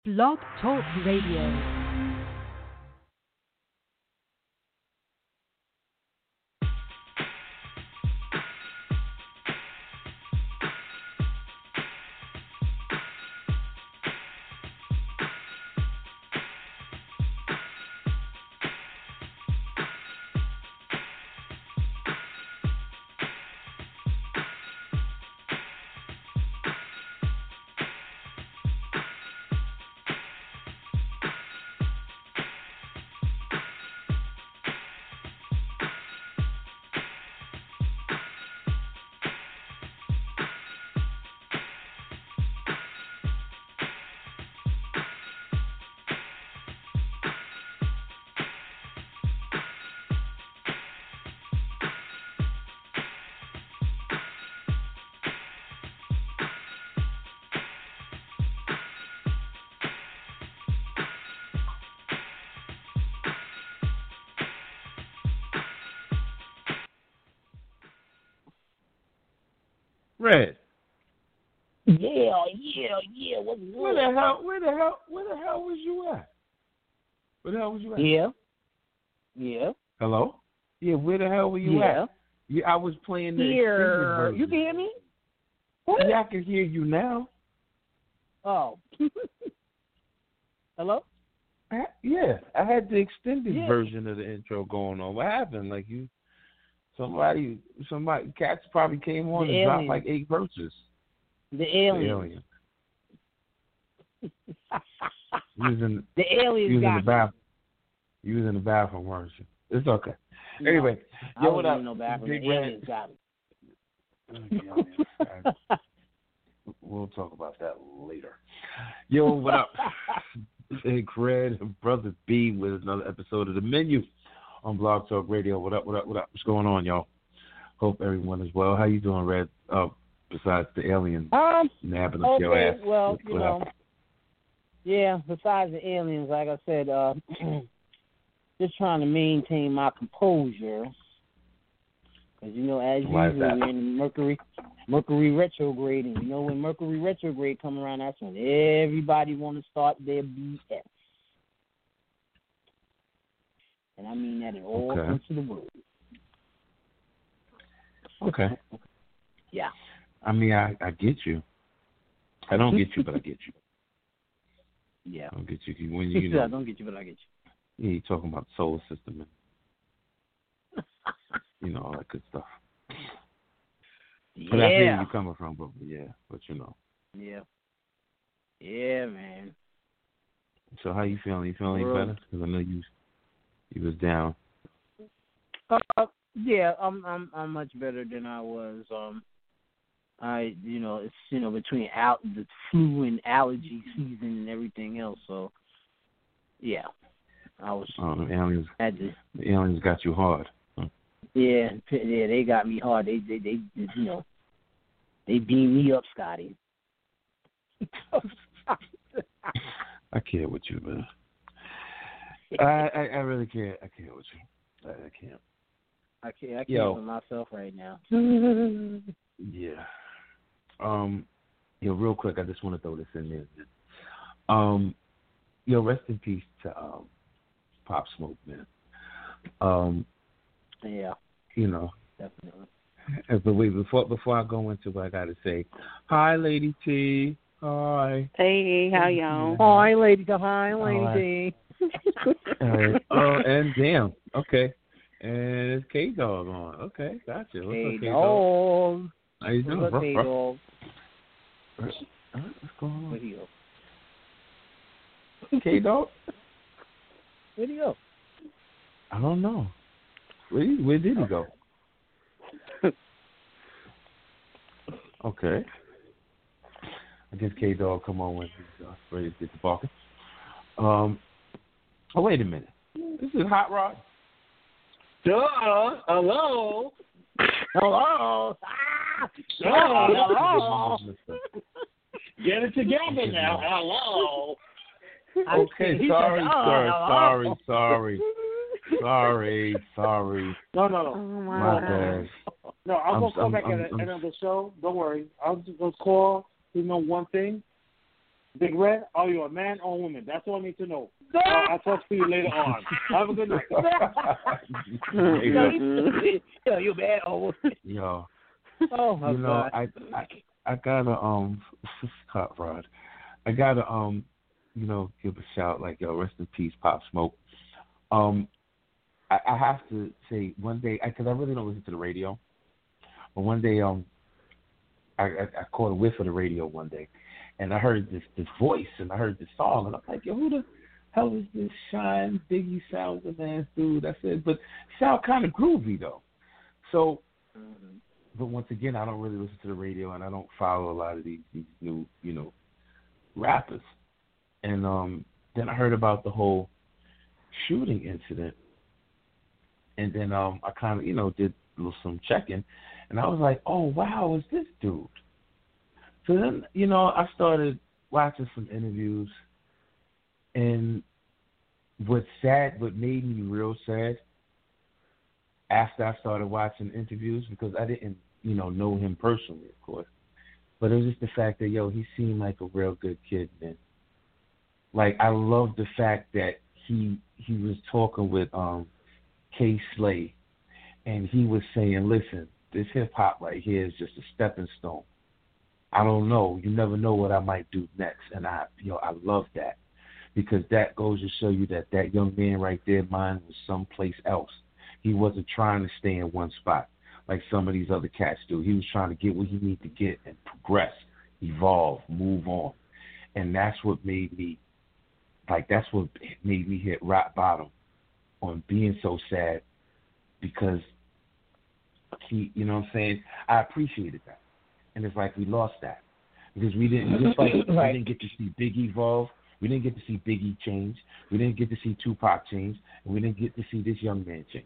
Blog Talk Radio. Red. Yeah. What's good? Where the hell was you at? Where the hell was you at? Yeah. Hello? Yeah, where the hell were you at? Yeah, I was playing the extended version. You can hear me? What? Yeah, I can hear you now. Oh. Hello? Yeah, I had the extended version of the intro going on. What happened? Like somebody, cats probably came on and dropped like 8 verses. The alien. The alien got me. You was in the bathroom, weren't you? It's okay. No, anyway, I wasn't in no bathroom. The aliens got me. We'll talk about that later. Yo, what up? Big Red and Brother B with another episode of The Menu on Blog Talk Radio. What up? What's going on, y'all? Hope everyone is well. How you doing, Red? Besides the alien nabbing up your ass. Well, besides the aliens, like I said, just trying to maintain my composure. Because, as usual, we're in Mercury retrograde, and when Mercury retrograde come around, that's when everybody want to start their BS. And I mean that in all sense of the word. Okay. Yeah. I mean, I get you. I don't get you, but I get you. Yeah. I don't get you. When I don't get you, but I get you. Yeah, you're talking about the solar system and, all that good stuff. Yeah. But I see where you're coming from, but Yeah. Yeah, man. So how you feeling? You feeling any better? Because I know you was down. Yeah, I'm much better than I was. It's between the flu and allergy season and everything else. So, yeah, I was. The aliens got you hard. Huh? Yeah, they got me hard. They beamed me up, Scotty. I can't with you, man. I really can't. I can't with you. I can't. I can't for myself right now. Yeah. Real quick, I just want to throw this in there. Rest in peace to Pop Smoke, man. Yeah. Definitely. But wait, before I go into what I got to say, hi, Lady T. Hi. Hey, how y'all? Hi, Lady T. Hi, Lady T. All right. Oh, and damn. Okay. And it's K-Dog on. Okay, gotcha. What's up, K-Dog? How you doing, bro? K-Dog? What's going on? Where'd he go? K-Dog? Where'd he go? I don't know. Where did he go? Okay. I guess K-Dog come on when he's ready to get the barking. Wait a minute. This is Hot Rod. Duh. Hello. Hello. Hello. Get it together now. Hello. Okay, sorry, sir. Sorry. No. Oh my bad. No, I'm going to call back at another show. Don't worry. I'm just going to call, one thing. Big Red, are you a man or a woman? That's all I need to know. I'll talk to you later on. Have a good night. Yo, you man or woman? Yo. Oh my God. I gotta hot rod. I gotta give a shout, like, yo, rest in peace, Pop Smoke. I have to say, one day, because I really don't listen to the radio, but one day I caught a whiff of the radio one day, and I heard this voice, and I heard this song, and I'm like, yo, who the hell is this Shine Biggie sounds of man dude? I said, but sound kind of groovy though. So, but once again, I don't really listen to the radio, and I don't follow a lot of these new, rappers. And then I heard about the whole shooting incident, and then I kind of, did some checking, and I was like, oh, wow, it's this dude. So then, I started watching some interviews, and what made me real sad after I started watching interviews, because I didn't, know him personally, of course, but it was just the fact that, he seemed like a real good kid, man. Like, I love the fact that he was talking with K Slay, and he was saying, listen, this hip-hop right here is just a stepping stone. I don't know. You never know what I might do next. And I love that, because that goes to show you that young man right there, mind was someplace else. He wasn't trying to stay in one spot like some of these other cats do. He was trying to get what he needed to get and progress, evolve, move on. And that's what made me hit rock bottom on being so sad, because he, I appreciated that. And it's like we lost that, because we didn't, just like we didn't get to see Biggie evolve, we didn't get to see Biggie change, we didn't get to see Tupac change, and we didn't get to see this young man change.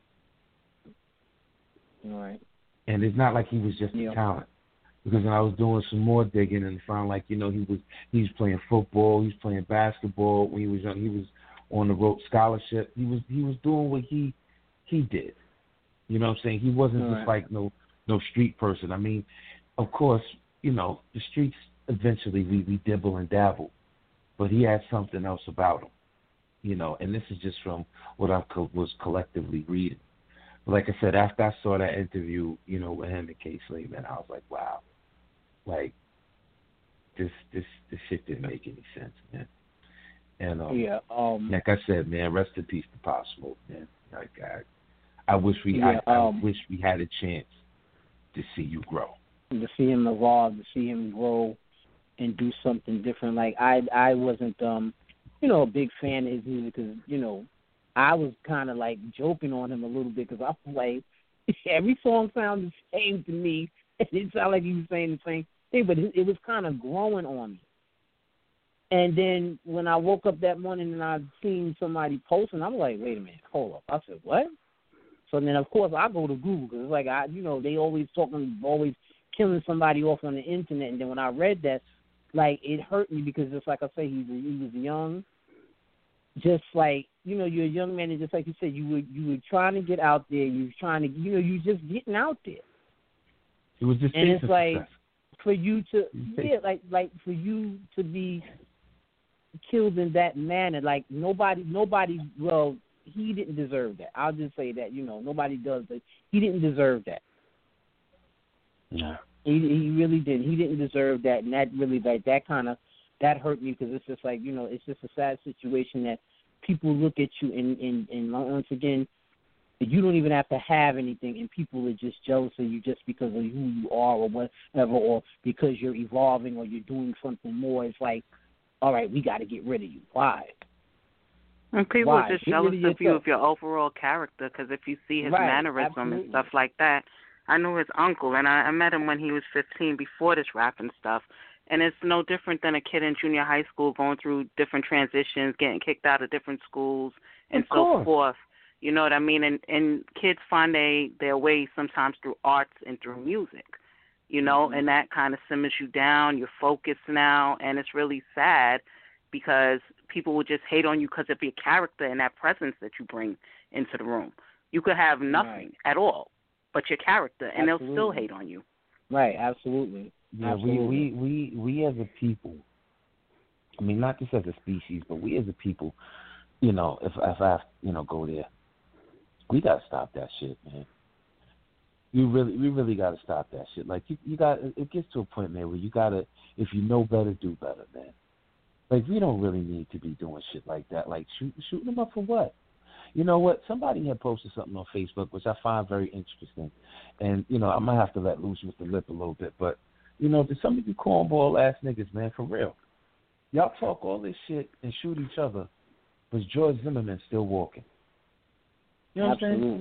Right. And it's not like he was just a talent, because when I was doing some more digging and found, like, he was playing football, he was playing basketball when he was young, he was on the road scholarship, he was doing what he did. You know what I'm saying? He wasn't just like no street person. I mean, of course, the streets eventually we dibble and dabble, but he had something else about him, and this is just from what I was collectively reading. But like I said, after I saw that interview, with him and K Slay, man, I was like, wow, like this shit didn't make any sense, man. And like I said, man, rest in peace to Pop Smoke, man. Like I wish we had a chance to see you grow. To see him evolve, to see him grow and do something different. Like, I wasn't, a big fan of his music, because, I was kind of, like, joking on him a little bit, because I was like, every song sounded the same to me, and it sounded like he was saying the same thing, but it was kind of growing on me. And then when I woke up that morning and I seen somebody posting, I was like, wait a minute, hold up. I said, what? So then, of course, I go to Google, because it's like, they always killing somebody off on the internet. And then when I read that, like, it hurt me, because just like I say, he was young. Just like, you're a young man, and just like you said, you were trying to get out there. You were trying to, you were just getting out there. It was just, and it's like success. For you to, like for you to be killed in that manner, like nobody. Well, he didn't deserve that. I'll just say that, nobody does, but he didn't deserve that. Yeah. He really didn't. He didn't deserve that, and that really, like, that hurt me, because it's just like, it's just a sad situation that people look at you and once again, you don't even have to have anything, and people are just jealous of you just because of who you are or whatever, or because you're evolving or you're doing something more. It's like, all right, we got to get rid of you. Why? And people are just jealous of you, of your overall character, because if you see his mannerism and stuff like that. I knew his uncle, and I met him when he was 15, before this rapping stuff. And it's no different than a kid in junior high school going through different transitions, getting kicked out of different schools, and so forth. You know what I mean? And kids find their way sometimes through arts and through music, and that kind of simmers you down. You're focused now, and it's really sad, because people will just hate on you because of your character and that presence that you bring into the room. You could have nothing at all but your character, and they'll still hate on you. Right, absolutely. Yeah, absolutely. we as a people, I mean, not just as a species, but we as a people, you know, if I, you know, go there, we got to stop that shit, man. We really got to stop that shit. Like, you got, it gets to a point, man, where you got to, if you know better, do better, man. Like, we don't really need to be doing shit like that. Like, shooting them up for what? You know what? Somebody had posted something on Facebook, which I find very interesting. And, you know, I might have to let loose with the lip a little bit. But, you know, to some of you cornball-ass niggas, man, for real. Y'all talk all this shit and shoot each other, but George Zimmerman's still walking. You know what I'm saying?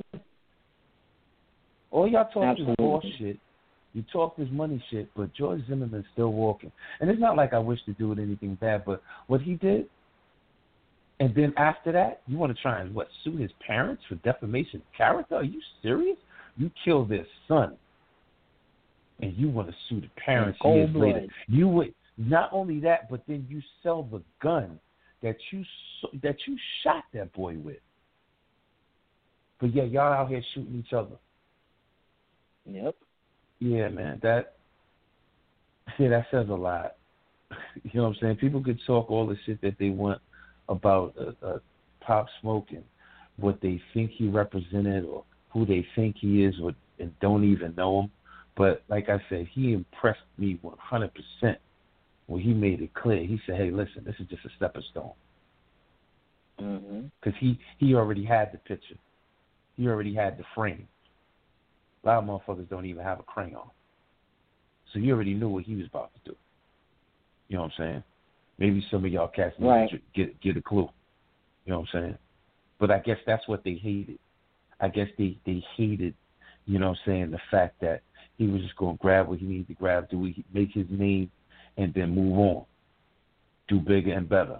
All y'all talk is bullshit. You talk this money shit, but George Zimmerman's still walking. And it's not like I wish to do it anything bad, but what he did, and then after that, you want to try and, sue his parents for defamation of character? Are you serious? You kill their son, and you want to sue the parents years later. You would, not only that, but then you sell the gun that you shot that boy with. But yeah, y'all out here shooting each other. Yep. Yeah, man, that says a lot. You know what I'm saying? People could talk all the shit that they want about Pop Smoke and what they think he represented or who they think he is, and don't even know him. But like I said, he impressed me 100% when he made it clear. He said, "Hey, listen, this is just a stepping stone." Because he already had the picture. He already had the frame. A lot of motherfuckers don't even have a crayon. So he already knew what he was about to do. You know what I'm saying? Maybe some of y'all cats need to get a clue. You know what I'm saying? But I guess that's what they hated. I guess they hated, you know what I'm saying, the fact that he was just going to grab what he needed to grab, make his name, and then move on. Do bigger and better.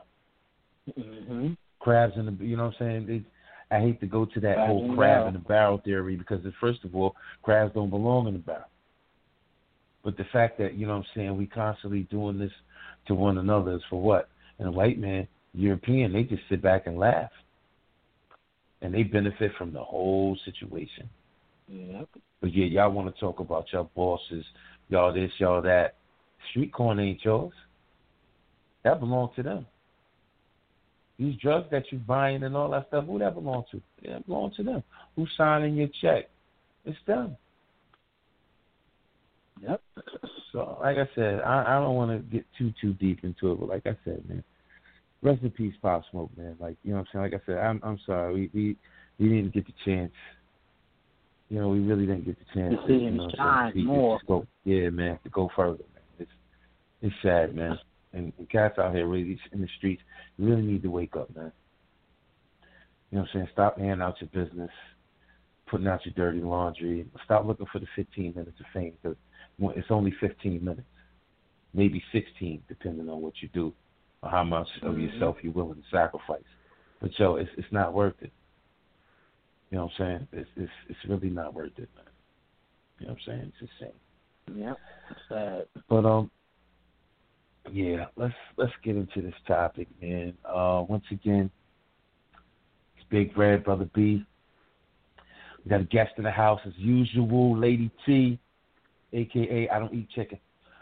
Crabs in the, you know what I'm saying? I hate to go to that whole crab in the barrel theory because, first of all, crabs don't belong in the barrel. But the fact that, you know what I'm saying, we constantly doing this to one another is for what? And a white man, European, they just sit back and laugh. And they benefit from the whole situation. Yep. But yeah, y'all want to talk about your bosses, y'all this, y'all that. Street corn ain't yours. That belongs to them. These drugs that you're buying and all that stuff, who that belong to? Yeah, it belongs to them. Who's signing your check? It's them. Yep. So, like I said, I don't want to get too deep into it, but like I said, man, rest in peace, Pop Smoke, man. Like, you know what I'm saying? Like I said, I'm sorry. We didn't get the chance. You know, we really didn't get the chance. To see him shine more. Yeah, man, to go further, man. It's sad, man. And cats out here really in the streets, you really need to wake up, man. You know what I'm saying? Stop handing out your business, putting out your dirty laundry. Stop looking for the 15 minutes of fame because it's only 15 minutes, maybe 16, depending on what you do or how much of yourself you're willing to sacrifice. But, yo, it's not worth it. You know what I'm saying? It's really not worth it, man. You know what I'm saying? It's a shame. Yeah, it's sad. But, yeah, let's get into this topic, man. Once again, it's Big Red, Brother B. We got a guest in the house as usual, Lady T, a.k.a. I don't eat chicken.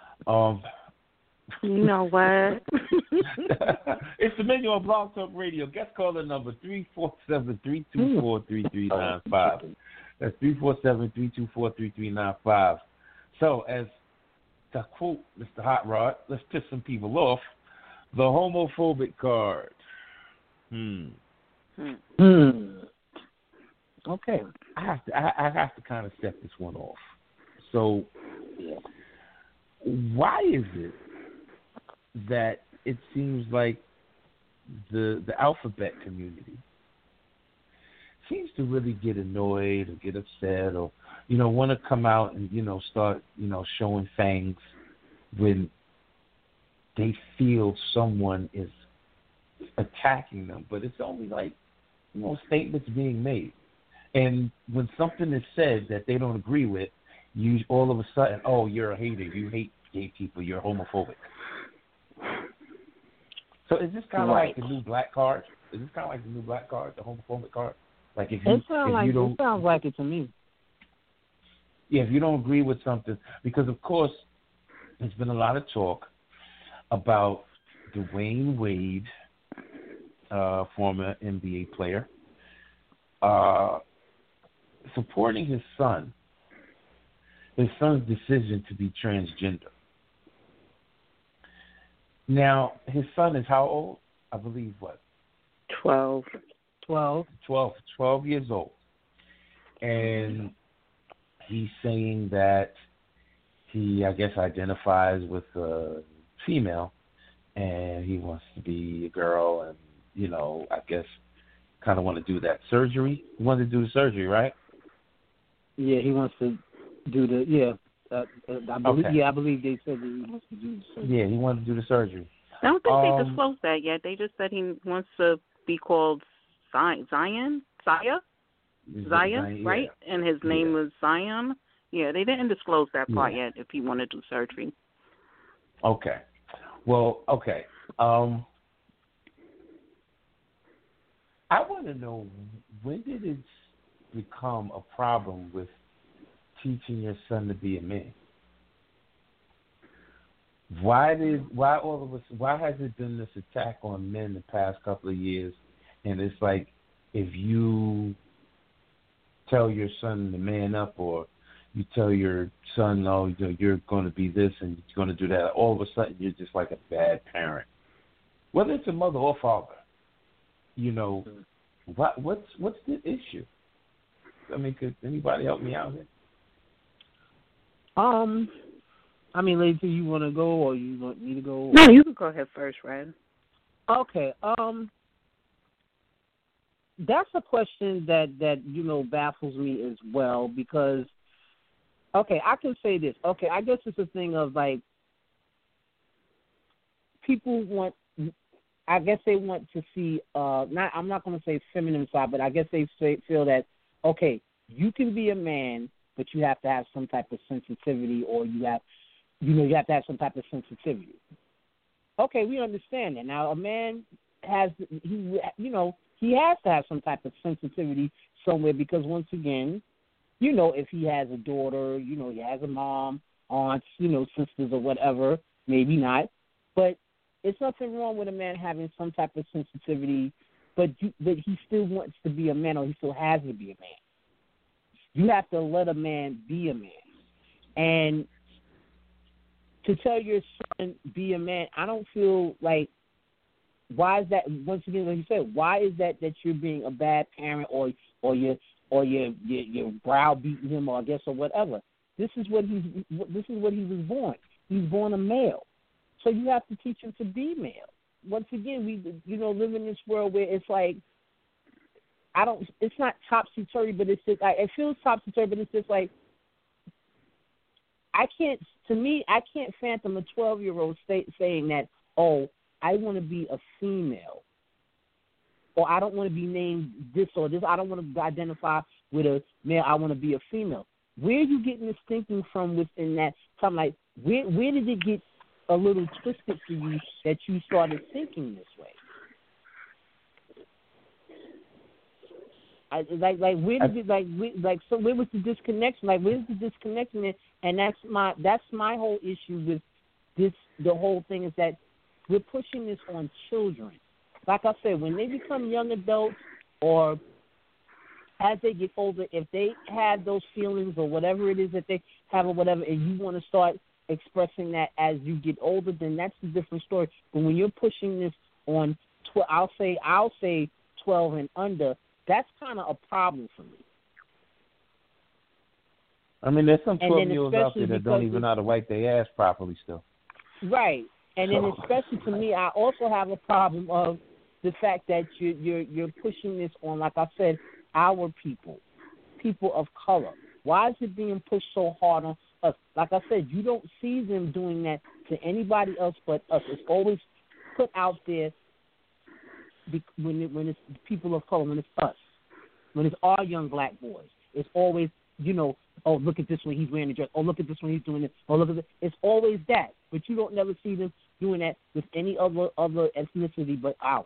You know what? It's the menu on Blog Talk Radio. Guest caller number 347-324-3395. That's 347-324-3395. So, as to quote Mr. Hot Rod, let's piss some people off. The homophobic card. Okay, I have to kind of set this one off. So, why is it that it seems like the alphabet community seems to really get annoyed or get upset or, you know, want to come out and, you know, start, you know, showing fangs when they feel someone is attacking them, but it's only like, you know, statements being made. And when something is said that they don't agree with, you all of a sudden, oh, you're a hater, you hate gay people, you're homophobic. So is this kind of like the new black card? Is this kind of like the new black card, the homophobic card? Like if you, it sounds like it to me. Yeah, if you don't agree with something, because of course there's been a lot of talk about Dwayne Wade, former NBA player, supporting his son's decision to be transgender. Now, his son is how old? I believe what? 12 years old. And he's saying that he, I guess, identifies with a female, and he wants to be a girl, and, you know, I guess kind of want to do that surgery. He wanted to do the surgery, right? Yeah, he wants to do the, I believe they said that he wants to do the surgery. Yeah, he wanted to do the surgery. I don't think they disclosed that yet. They just said he wants to be called Zion, right? Yeah. And his name was Zion. Yeah, they didn't disclose that part yet, if he wanted to do surgery. Okay. Well, okay. I want to know, when did it become a problem with teaching your son to be a man? Why has it been this attack on men the past couple of years? And it's like, if you tell your son to man up, or you tell your son, no, you know, you're going to be this and you're going to do that, all of a sudden you're just like a bad parent. Whether it's a mother or father, you know, what's the issue? I mean, could anybody help me out here? I mean, Lacey, you want to go, or you want me to go? No, you can go ahead first, Red. Okay. That's a question that you know baffles me as well, because, okay, I can say this. Okay, I guess it's a thing of, like, people want, I guess they want to see, I'm not going to say feminine side, but I guess they feel that, okay, you can be a man, but you have to have some type of sensitivity, or you have to have some type of sensitivity. Okay, we understand that. Now, a man has to have some type of sensitivity somewhere, because once again, you know, if he has a daughter, you know, he has a mom, aunts, you know, sisters or whatever, maybe not. But it's nothing wrong with a man having some type of sensitivity, but he still wants to be a man, or he still has to be a man. You have to let a man be a man. And to tell your son, be a man, I don't feel like, why is that, once again, like you said, why is that you're being a bad parent, or you're browbeating him, or I guess, or whatever. This is what he was born. He's born a male. So you have to teach him to be male. Once again, we live in this world where it's like, it's not topsy-turvy, but it's just, it feels topsy-turvy, but it's just like, I can't fathom a 12-year-old saying that, oh, I want to be a female, or I don't want to be named this or this. I don't want to identify with a male. I want to be a female. Where are you getting this thinking from within that time? Like, where did it get a little twisted for you that you started thinking this way? So where was the disconnection? Like, where's the disconnection? And that's my whole issue with this. The whole thing is that we're pushing this on children. Like I said, when they become young adults, or as they get older, if they have those feelings or whatever it is that they have or whatever, and you want to start expressing that as you get older, then that's a different story. But when you're pushing this on, I'll say 12 and under, that's kind of a problem for me. I mean, there's some 12-year-olds out there that don't even know how to wipe their ass properly still. Right. And then especially to me, I also have a problem of the fact that you're pushing this on, like I said, our people of color. Why is it being pushed so hard on us? Like I said, you don't see them doing that to anybody else but us. It's always put out there when it's people of color, when it's us, when it's our young black boys. It's always, oh, look at this one, he's wearing a dress. Oh, look at this one, he's doing this. Oh, look at this. It's always that. But you don't never see them doing that with any other ethnicity but ours.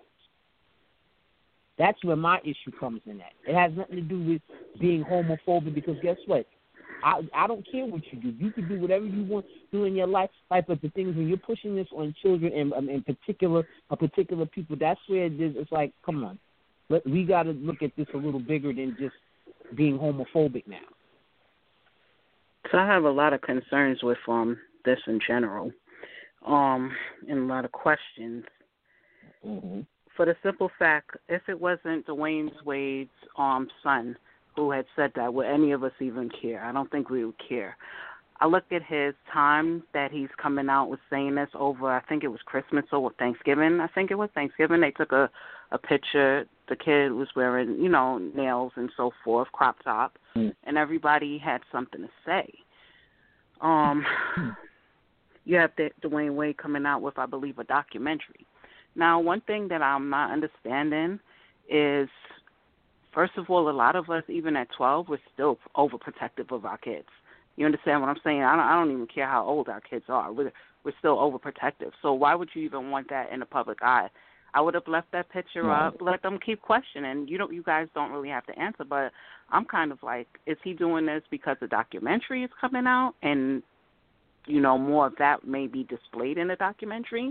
That's where my issue comes in at. It has nothing to do with being homophobic, because guess what? I don't care what you do. You can do whatever you want to do in your life. But the things when you're pushing this on children and in particular people, that's where it's like, come on, we got to look at this a little bigger than just being homophobic now. So I have a lot of concerns with this in general, and a lot of questions. Mm-hmm. For the simple fact, if it wasn't Dwayne Wade's son who had said that, would any of us even care? I don't think we would care. I look at his time that he's coming out with saying this over, I think it was Christmas or Thanksgiving. I think it was Thanksgiving. They took a picture. The kid was wearing, nails and so forth, crop top, and everybody had something to say. You have Dwayne Wade coming out with, I believe, a documentary. Now, one thing that I'm not understanding is, first of all, a lot of us, even at 12, we're still overprotective of our kids. You understand what I'm saying? I don't even care how old our kids are. We're still overprotective. So why would you even want that in the public eye? I would have left that picture up, let them keep questioning. You guys don't really have to answer, but I'm kind of like, is he doing this because the documentary is coming out and, more of that may be displayed in the documentary?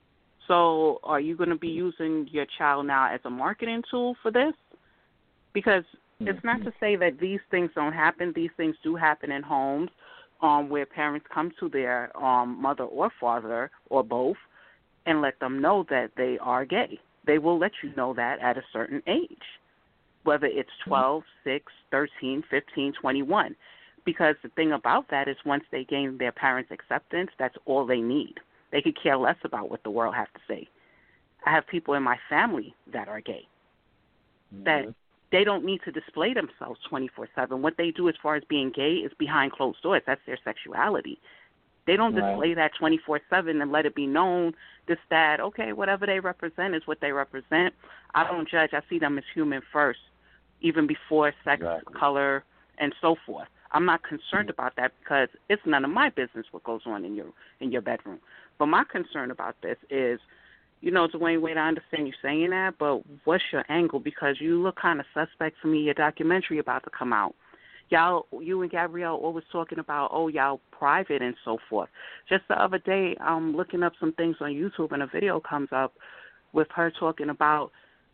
So are you going to be using your child now as a marketing tool for this? Because it's not to say that these things don't happen. These things do happen in homes where parents come to their mother or father or both and let them know that they are gay. They will let you know that at a certain age, whether it's 12, 6, 13, 15, 21. Because the thing about that is once they gain their parents' acceptance, that's all they need. They could care less about what the world has to say. I have people in my family that are gay, that they don't need to display themselves 24/7. What they do as far as being gay is behind closed doors. That's their sexuality. They don't display that 24/7 and let it be known, this, that, okay, whatever they represent is what they represent. I don't judge. I see them as human first, even before sex, color, and so forth. I'm not concerned about that because it's none of my business what goes on in your bedroom. But my concern about this is, Dwayne Wade, I understand you saying that, but what's your angle? Because you look kind of suspect to me. Your documentary about to come out. You and Gabrielle always talking about, y'all private and so forth. Just the other day, I'm looking up some things on YouTube and a video comes up with her talking about,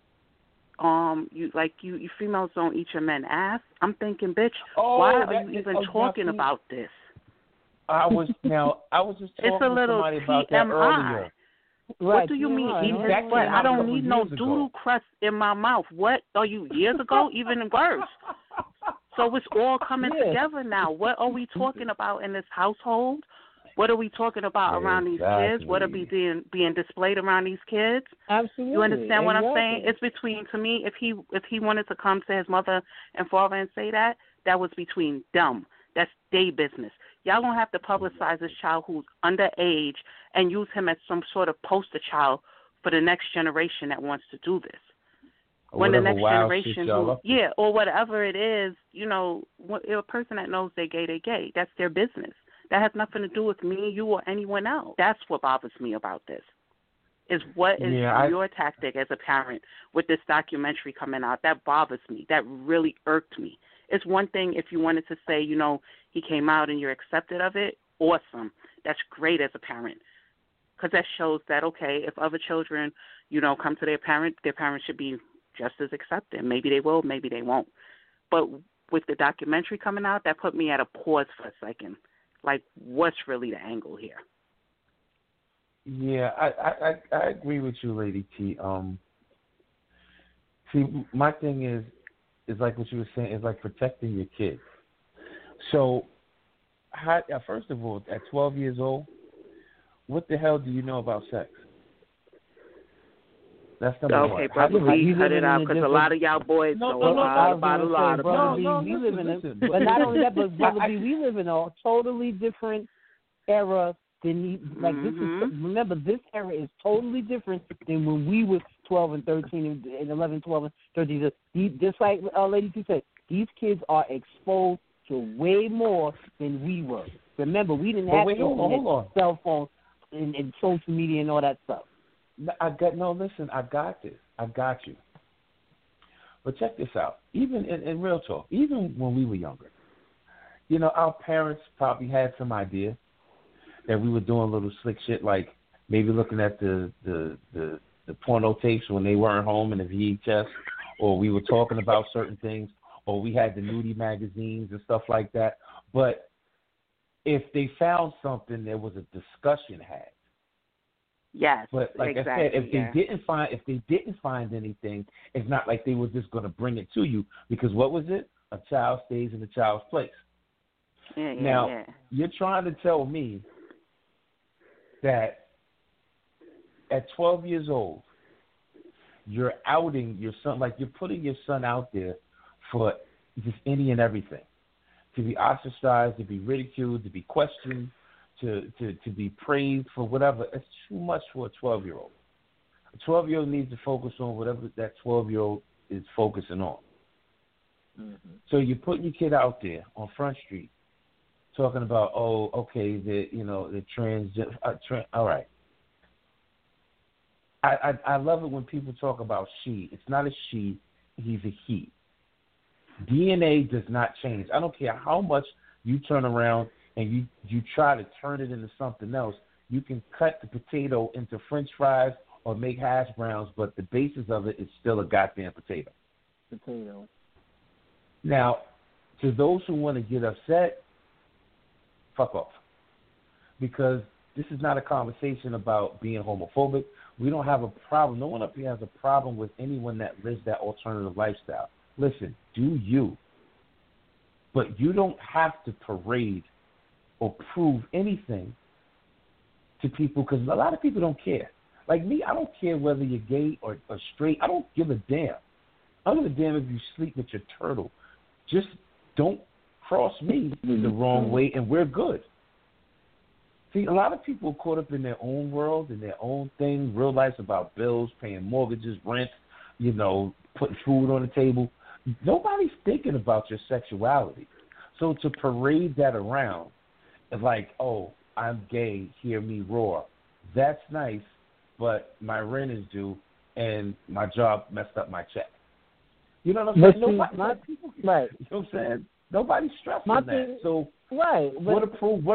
you females don't eat your men ass. I'm thinking, bitch, why are you even talking about this? I was just talking to somebody about that earlier. What do you mean eat his butt? I don't need no doodle crust in my mouth. What are you, years ago? Even worse. So it's all coming together now. What are we talking about in this household? What are we talking about around these kids? What are being displayed around these kids? Absolutely. You understand what I'm saying? It's between, to me, if he wanted to come to his mother and father and say that was between them. That's their business. Y'all don't have to publicize this child who's underage and use him as some sort of poster child for the next generation that wants to do this. When the next generation, or whatever it is, a person that knows they're gay, that's their business. That has nothing to do with me, you, or anyone else. That's what bothers me about this. Is what is your tactic as a parent with this documentary coming out? That bothers me. That really irked me. It's one thing if you wanted to say, he came out and you're accepted of it. Awesome. That's great as a parent. Because that shows that, okay, if other children, come to their parents should be just as accepted. Maybe they will, maybe they won't. But with the documentary coming out, that put me at a pause for a second. Like, what's really the angle here? Yeah, I agree with you, Lady T. See, my thing is like what you were saying, is like protecting your kids. So, first of all, at 12 years old, what the hell do you know about sex? That's number one. Okay, Brother B, cut it out, because a lot of y'all boys know about a lot of things. We live in but not only that, but Brother B, we live in a totally different era than this is. Remember, this era is totally different than when we were 12 and 13 and 11, 12 and 13. Just like Lady T said, these kids are exposed to way more than we were. Remember, we didn't have cell phones and social media and all that stuff. I got this. I got you. But check this out. Even in real talk, even when we were younger, our parents probably had some idea that we were doing little slick shit, like maybe looking at the porno tapes when they weren't home in the VHS, or we were talking about certain things, or we had the nudie magazines and stuff like that. But if they found something, there was a discussion had. Yes, but like exactly, I said, if they didn't find anything, it's not like they were just going to bring it to you, because what was it? A child stays in a child's place. Now, you're trying to tell me that at 12 years old, you're outing your son, like you're putting your son out there for just any and everything, to be ostracized, to be ridiculed, to be questioned, to be praised for whatever. It's too much for a 12-year-old. A 12-year-old needs to focus on whatever that 12-year-old is focusing on. Mm-hmm. So you're putting your kid out there on Front Street talking about, the transgender. All right. I love it when people talk about she. It's not a she. He's a he. DNA does not change. I don't care how much you turn around and you try to turn it into something else. You can cut the potato into French fries or make hash browns, but the basis of it is still a goddamn potato. Now, to those who want to get upset, fuck off. Because this is not a conversation about being homophobic. We don't have a problem. No one up here has a problem with anyone that lives that alternative lifestyle. Listen, do you. But you don't have to parade or prove anything to people, because a lot of people don't care. Like me, I don't care whether you're gay or straight. I don't give a damn. I don't give a damn if you sleep with your turtle. Just don't cross me the wrong way, and we're good. See, a lot of people are caught up in their own world, in their own thing, real life's about bills, paying mortgages, rent, putting food on the table. Nobody's thinking about your sexuality. So to parade that around is like, oh, I'm gay, hear me roar. That's nice, but my rent is due and my job messed up my check. You know what I'm saying? Right. You know what I'm saying? Nobody's stressing that. So right. What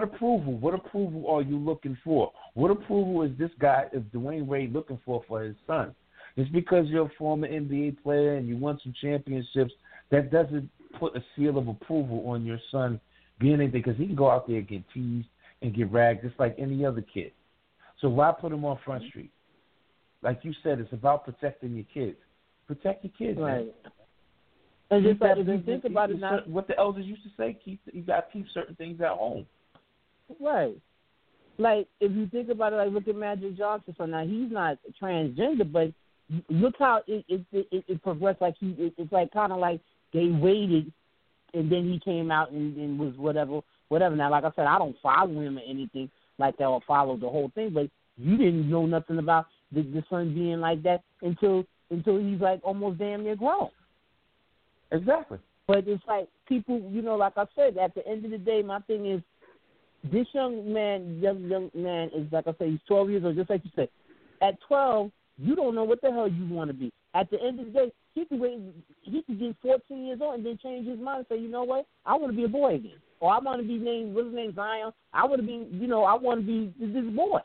approval are you looking for? What approval is Dwayne Wade looking for his son? Just because you're a former NBA player and you won some championships, that doesn't put a seal of approval on your son being anything, because he can go out there and get teased and get ragged just like any other kid. So why put him on Front Street? Like you said, it's about protecting your kids. Protect your kids, right? Man. And just like, if you think about it now, what the elders used to say, you got to keep certain things at home. Right. Like, if you think about it, like, look at Magic Johnson. So now he's not transgender, but look how it progressed. Like it's like kind of like they waited, and then he came out and was whatever. Now, like I said, I don't follow him or anything like that, or follow the whole thing. But you didn't know nothing about the son being like that until he's like almost damn near grown. Exactly. But it's like people, like I said, at the end of the day, my thing is this young man is, like I said, he's 12 years old, just like you said. At 12, you don't know what the hell you want to be. At the end of the day, he could get 14 years old and then change his mind and say, you know what, I want to be a boy again. Or I want to be named, what's his name, Zion. I want to be, I want to be this boy.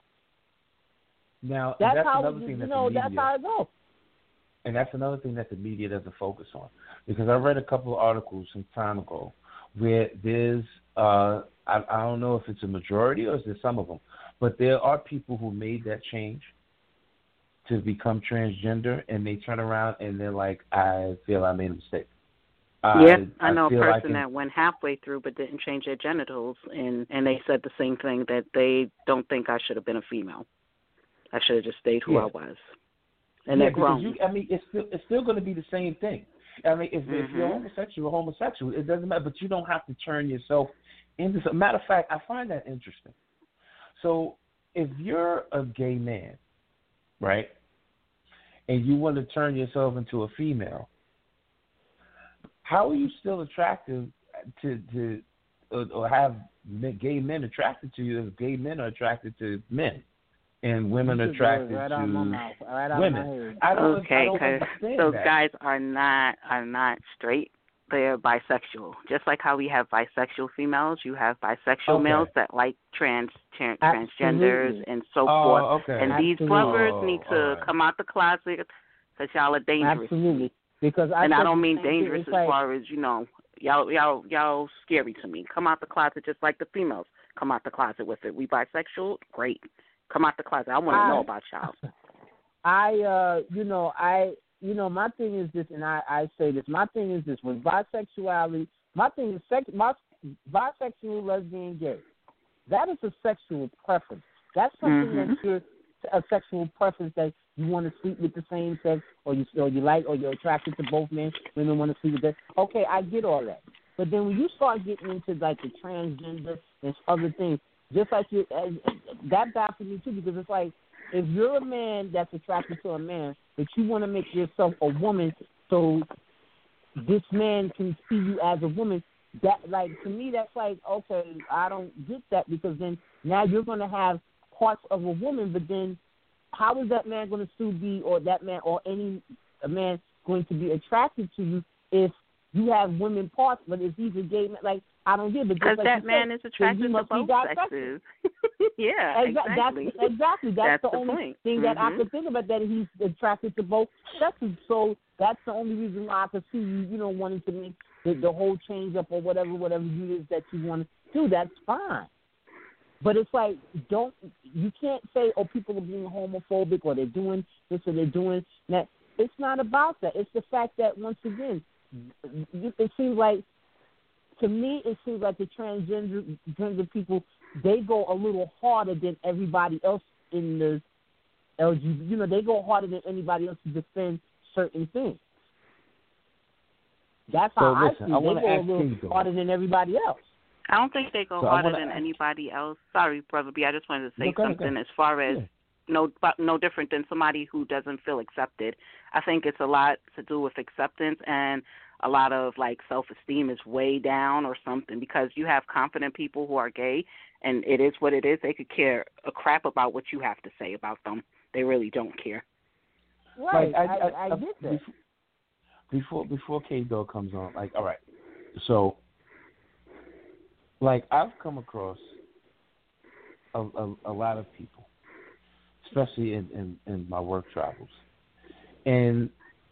Now, that's another thing that the media, that's how it goes. And that's another thing that the media doesn't focus on. Because I read a couple of articles some time ago where there's, I don't know if it's a majority or is there some of them, but there are people who made that change to become transgender, and they turn around and they're like, I feel I made a mistake. I know a person that went halfway through but didn't change their genitals, and they said the same thing, that they don't think I should have been a female. I should have just stayed who I was. And they're grown. It's still going to be the same thing. I mean, if you're homosexual, you're homosexual. It doesn't matter, but you don't have to turn yourself into something. Matter of fact, I find that interesting. So if you're a gay man, right, and you want to turn yourself into a female, how are you still attractive to or have gay men attracted to you as gay men are attracted to men? And women are attracted to women. I don't understand those that. guys are not straight. they're bisexual. Just like how we have bisexual females, you have bisexual males that like transgenders and so forth. Okay. And these brothers need to come out the closet because y'all are dangerous. Absolutely. Because I don't mean dangerous as far as, y'all scary to me. Come out the closet just like the females come out the closet with it. We bisexual? Great. Come out the closet. I want to know about y'all. My thing is this, and I say this. My thing is this: with bisexuality, my thing is bisexual, lesbian, gay. That is a sexual preference. That's something that you're a sexual preference that you want to sleep with the same sex, or you like, or you're attracted to both men. Women want to sleep with that. Okay, I get all that. But then when you start getting into like the transgender and other things, just like that baffles me too, because it's like, if you're a man that's attracted to a man, but you want to make yourself a woman so this man can see you as a woman, that, like, to me, that's like, okay, I don't get that, because then now you're going to have parts of a woman, but then how is that man going to still be, or that man, or a man going to be attracted to you if you have women parts, but if he's a gay man, like, I don't get it. Because like that man is attracted to both sexes. Yeah, exactly. That's the only thing that I could think about, that he's attracted to both sexes. So that's the only reason why I could see you, wanting to make the whole change up or whatever it is that you want to do. That's fine. But it's like, you can't say, oh, people are being homophobic, or they're doing this, or they're doing that. It's not about that. It's the fact that, once again, it seems like, to me, it seems like the transgender people, they go a little harder than everybody else in the LGBT. They go harder than anybody else to defend certain things. That's how I see it. They go a little harder than everybody else. I don't think they go harder than anybody else. Sorry, Brother B, I just wanted to say something as far as no different than somebody who doesn't feel accepted. I think it's a lot to do with acceptance, and a lot of, like, self-esteem is way down or something, because you have confident people who are gay, and it is what it is. They could care a crap about what you have to say about them. They really don't care. Right, like, I get that. Before K-Dog comes on, like, all right, so, like, I've come across a lot of people, especially in my work travels, and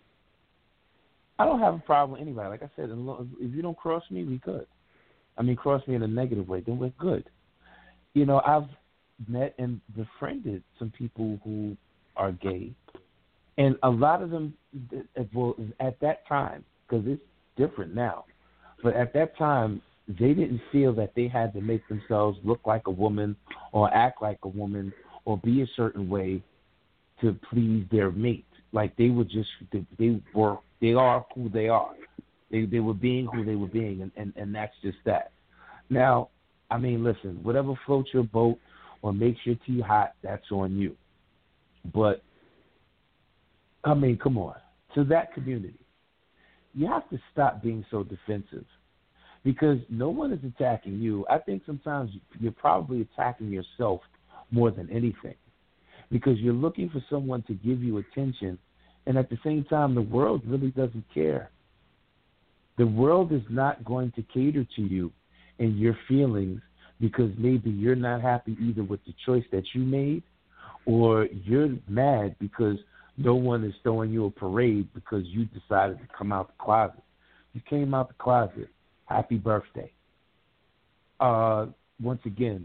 I don't have a problem with anybody. Like I said, if you don't cross me, we good. I mean, cross me in a negative way, then we're good. I've met and befriended some people who are gay, and a lot of them, well, at that time, because it's different now, but at that time, they didn't feel that they had to make themselves look like a woman or act like a woman or be a certain way to please their mate. Like, they were just, they are who they are. They were being who they were being, and that's just that. Now, I mean, listen, whatever floats your boat or makes your tea hot, that's on you. But, I mean, come on. To that community, you have to stop being so defensive, because no one is attacking you. I think sometimes you're probably attacking yourself more than anything, because you're looking for someone to give you attention, and at the same time, the world really doesn't care. The world is not going to cater to you and your feelings, because maybe you're not happy either with the choice that you made, or you're mad because no one is throwing you a parade because you decided to come out the closet. You came out the closet. Happy birthday. Once again,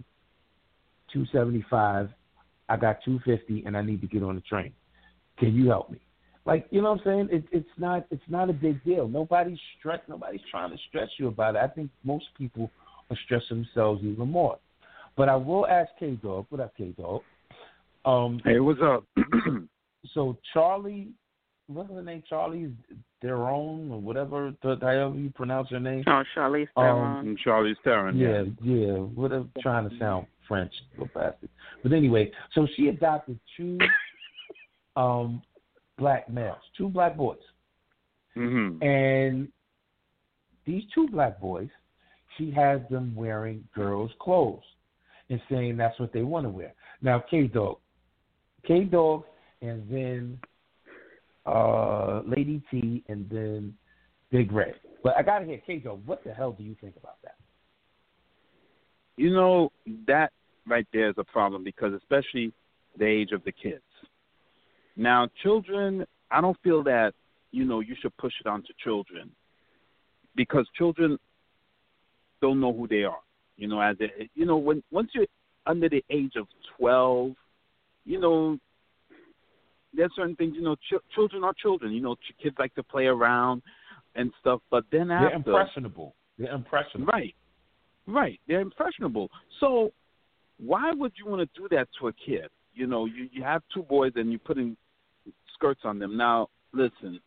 $275. I got $250, and I need to get on the train. Can you help me? Like, you know what I'm saying? It's not a big deal. Nobody's trying to stress you about it. I think most people are stressing themselves even more. But I will ask K-Dog. What up, K-Dog? Hey, what's up? So Charlie, what's her name? Charlie Theron, or whatever, however you pronounce her name. Oh, Charlize Theron. Charlize Theron. Yeah. Whatever, trying to sound French, little bastard. But anyway, so she adopted two black males, two black boys. Mm-hmm. And these two black boys, she has them wearing girls' clothes and saying that's what they want to wear. Now, K-Dog, and then Lady T, and then Big Red. But I got to hear, Kato, what the hell do you think about that? You know, that right there is a problem because especially the age of the kids. Now, children, I don't feel that, you should push it onto children because children don't know who they are. Once you're under the age of 12, there's certain things, children are children. Kids like to play around and stuff, but then after... They're impressionable. Right. They're impressionable. So why would you want to do that to a kid? You have two boys and you're putting skirts on them. Now, listen,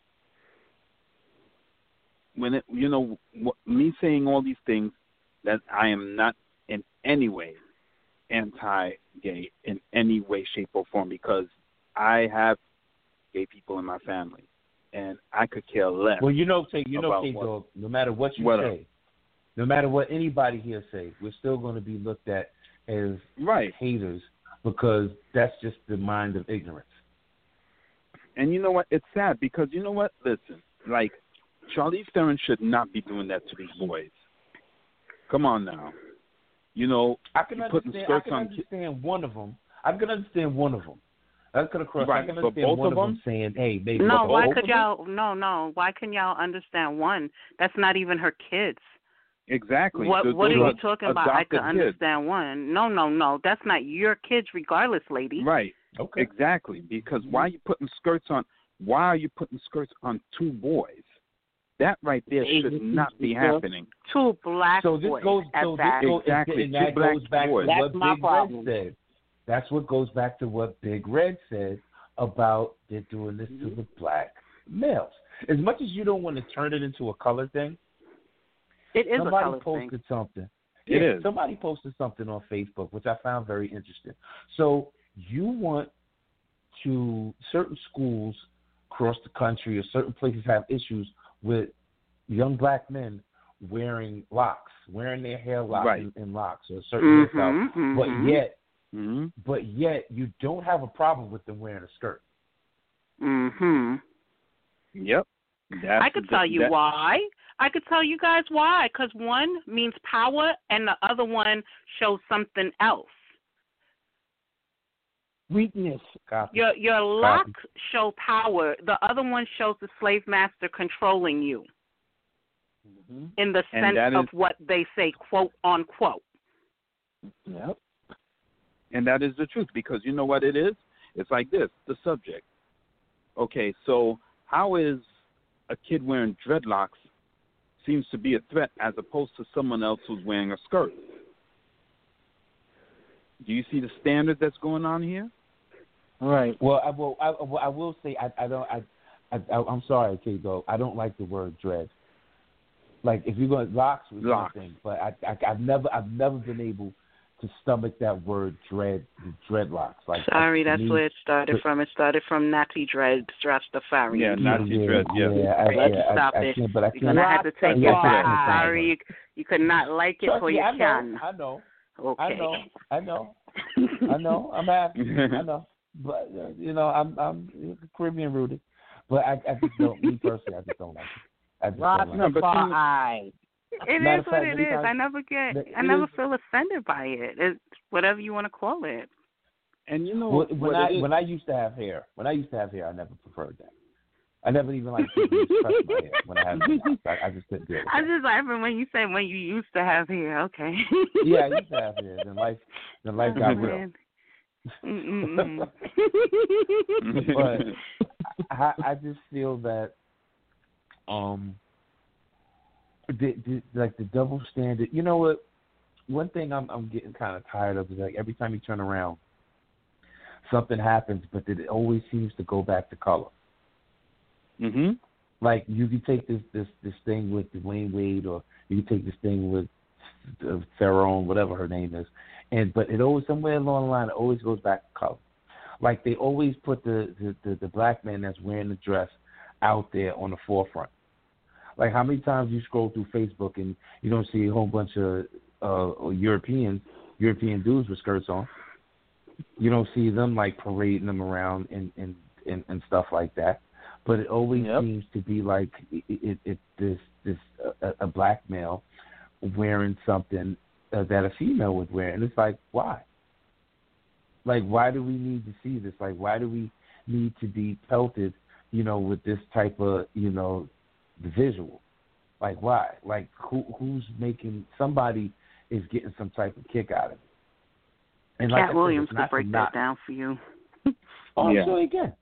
me saying all these things, that I am not in any way anti-gay in any way, shape, or form because I have gay people in my family, and I could care less. Well, K-Dog, no matter what you say, no matter what anybody here say, we're still going to be looked at as haters because that's just the mind of ignorance. And you know what? It's sad because you know what? Listen, like Charlize Theron should not be doing that to these boys. Come on now. I can understand one of them. I can understand one of them. I can understand one of them saying, "Hey, maybe." No, why could y'all? No. Why can y'all understand one? That's not even her kids. Exactly. What are you talking about? I could understand one. No. That's not your kids, regardless, lady. Right. Okay. Exactly. Because why are you putting skirts on? Why are you putting skirts on two boys? That right there should not be happening. Two black boys. Exactly. That goes back boys. to what Big Red said. That's what goes back to what Big Red said about they're doing this to the black males. As much as you don't want to turn it into a color thing, it is somebody a color posted thing. Something. It is. Somebody posted something on Facebook, which I found very interesting. So you want to certain schools across the country or certain places have issues with young black men wearing locks, wearing their hair locked in locks or a certain hairstyle, but yet you don't have a problem with them wearing a skirt. Yep. I could tell you why. I could tell you guys why. Because one means power and the other one shows something else. Weakness. Your locks show power. The other one shows the slave master controlling you. In the sense of what they say, quote, unquote. Yep. And that is the truth because you know what it is? It's like this, the subject. Okay, so how is a kid wearing dreadlocks seems to be a threat as opposed to someone else who's wearing a skirt? Do you see the standard that's going on here? Right. Well, I will say I'm sorry, K-Dog. I don't like the word dread. Like if you're going locks was one thing, but I've never been able to stomach that word dreadlocks. Like sorry, that's where it started from. It started from Natty Dread, Rastafari. Yeah, Natty Dread. Stop it. But I can't. You're gonna have to take it back. Sorry, you could not like it for you can. I know. Okay. I know. I'm happy. I know. But I'm Caribbean rooted. But I just don't. Me personally, I just don't like it. Rastafari. It is what it is. I never feel offended by it. It's whatever you want to call it. And you know when I used to have hair, I never preferred that. I never even liked to touch my hair when I had hair. I just couldn't do it. I just laughing when you say when you used to have hair. Okay. Yeah, I used to have hair. Then life got real. But I just feel that the double standard. You know what? One thing I'm getting kind of tired of is like every time you turn around, something happens, but it always seems to go back to color. Like you can take this thing with Dwayne Wade, or you can take this thing with Theron, whatever her name is, but it always somewhere along the line it always goes back to color. Like they always put the black man that's wearing the dress out there on the forefront. Like how many times you scroll through Facebook and you don't see a whole bunch of European dudes with skirts on. You don't see them like parading them around and stuff like that. but it always seems to be like a black male wearing something that a female would wear, and it's like, why? Like, why do we need to see this? Like, why do we need to be pelted, with this type of, the visual? Like, why? Like, who's making, somebody is getting some type of kick out of it. And like Cat Williams could break that down for you. I'm sure he can.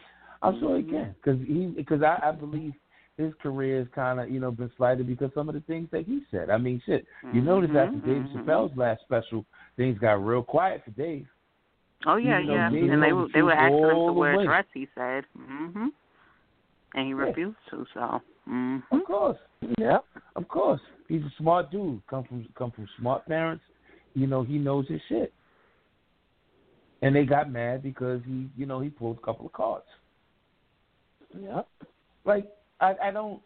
Because I believe his career has kind of, been slighted because some of the things that he said. I mean, shit. You notice after Dave Chappelle's last special, things got real quiet for Dave. Oh yeah, and they were asking him to wear a dress. He said, and he refused to. So, of course, of course, he's a smart dude. Come from smart parents. He knows his shit. And they got mad because he pulled a couple of cards. Yeah. Like, I don't,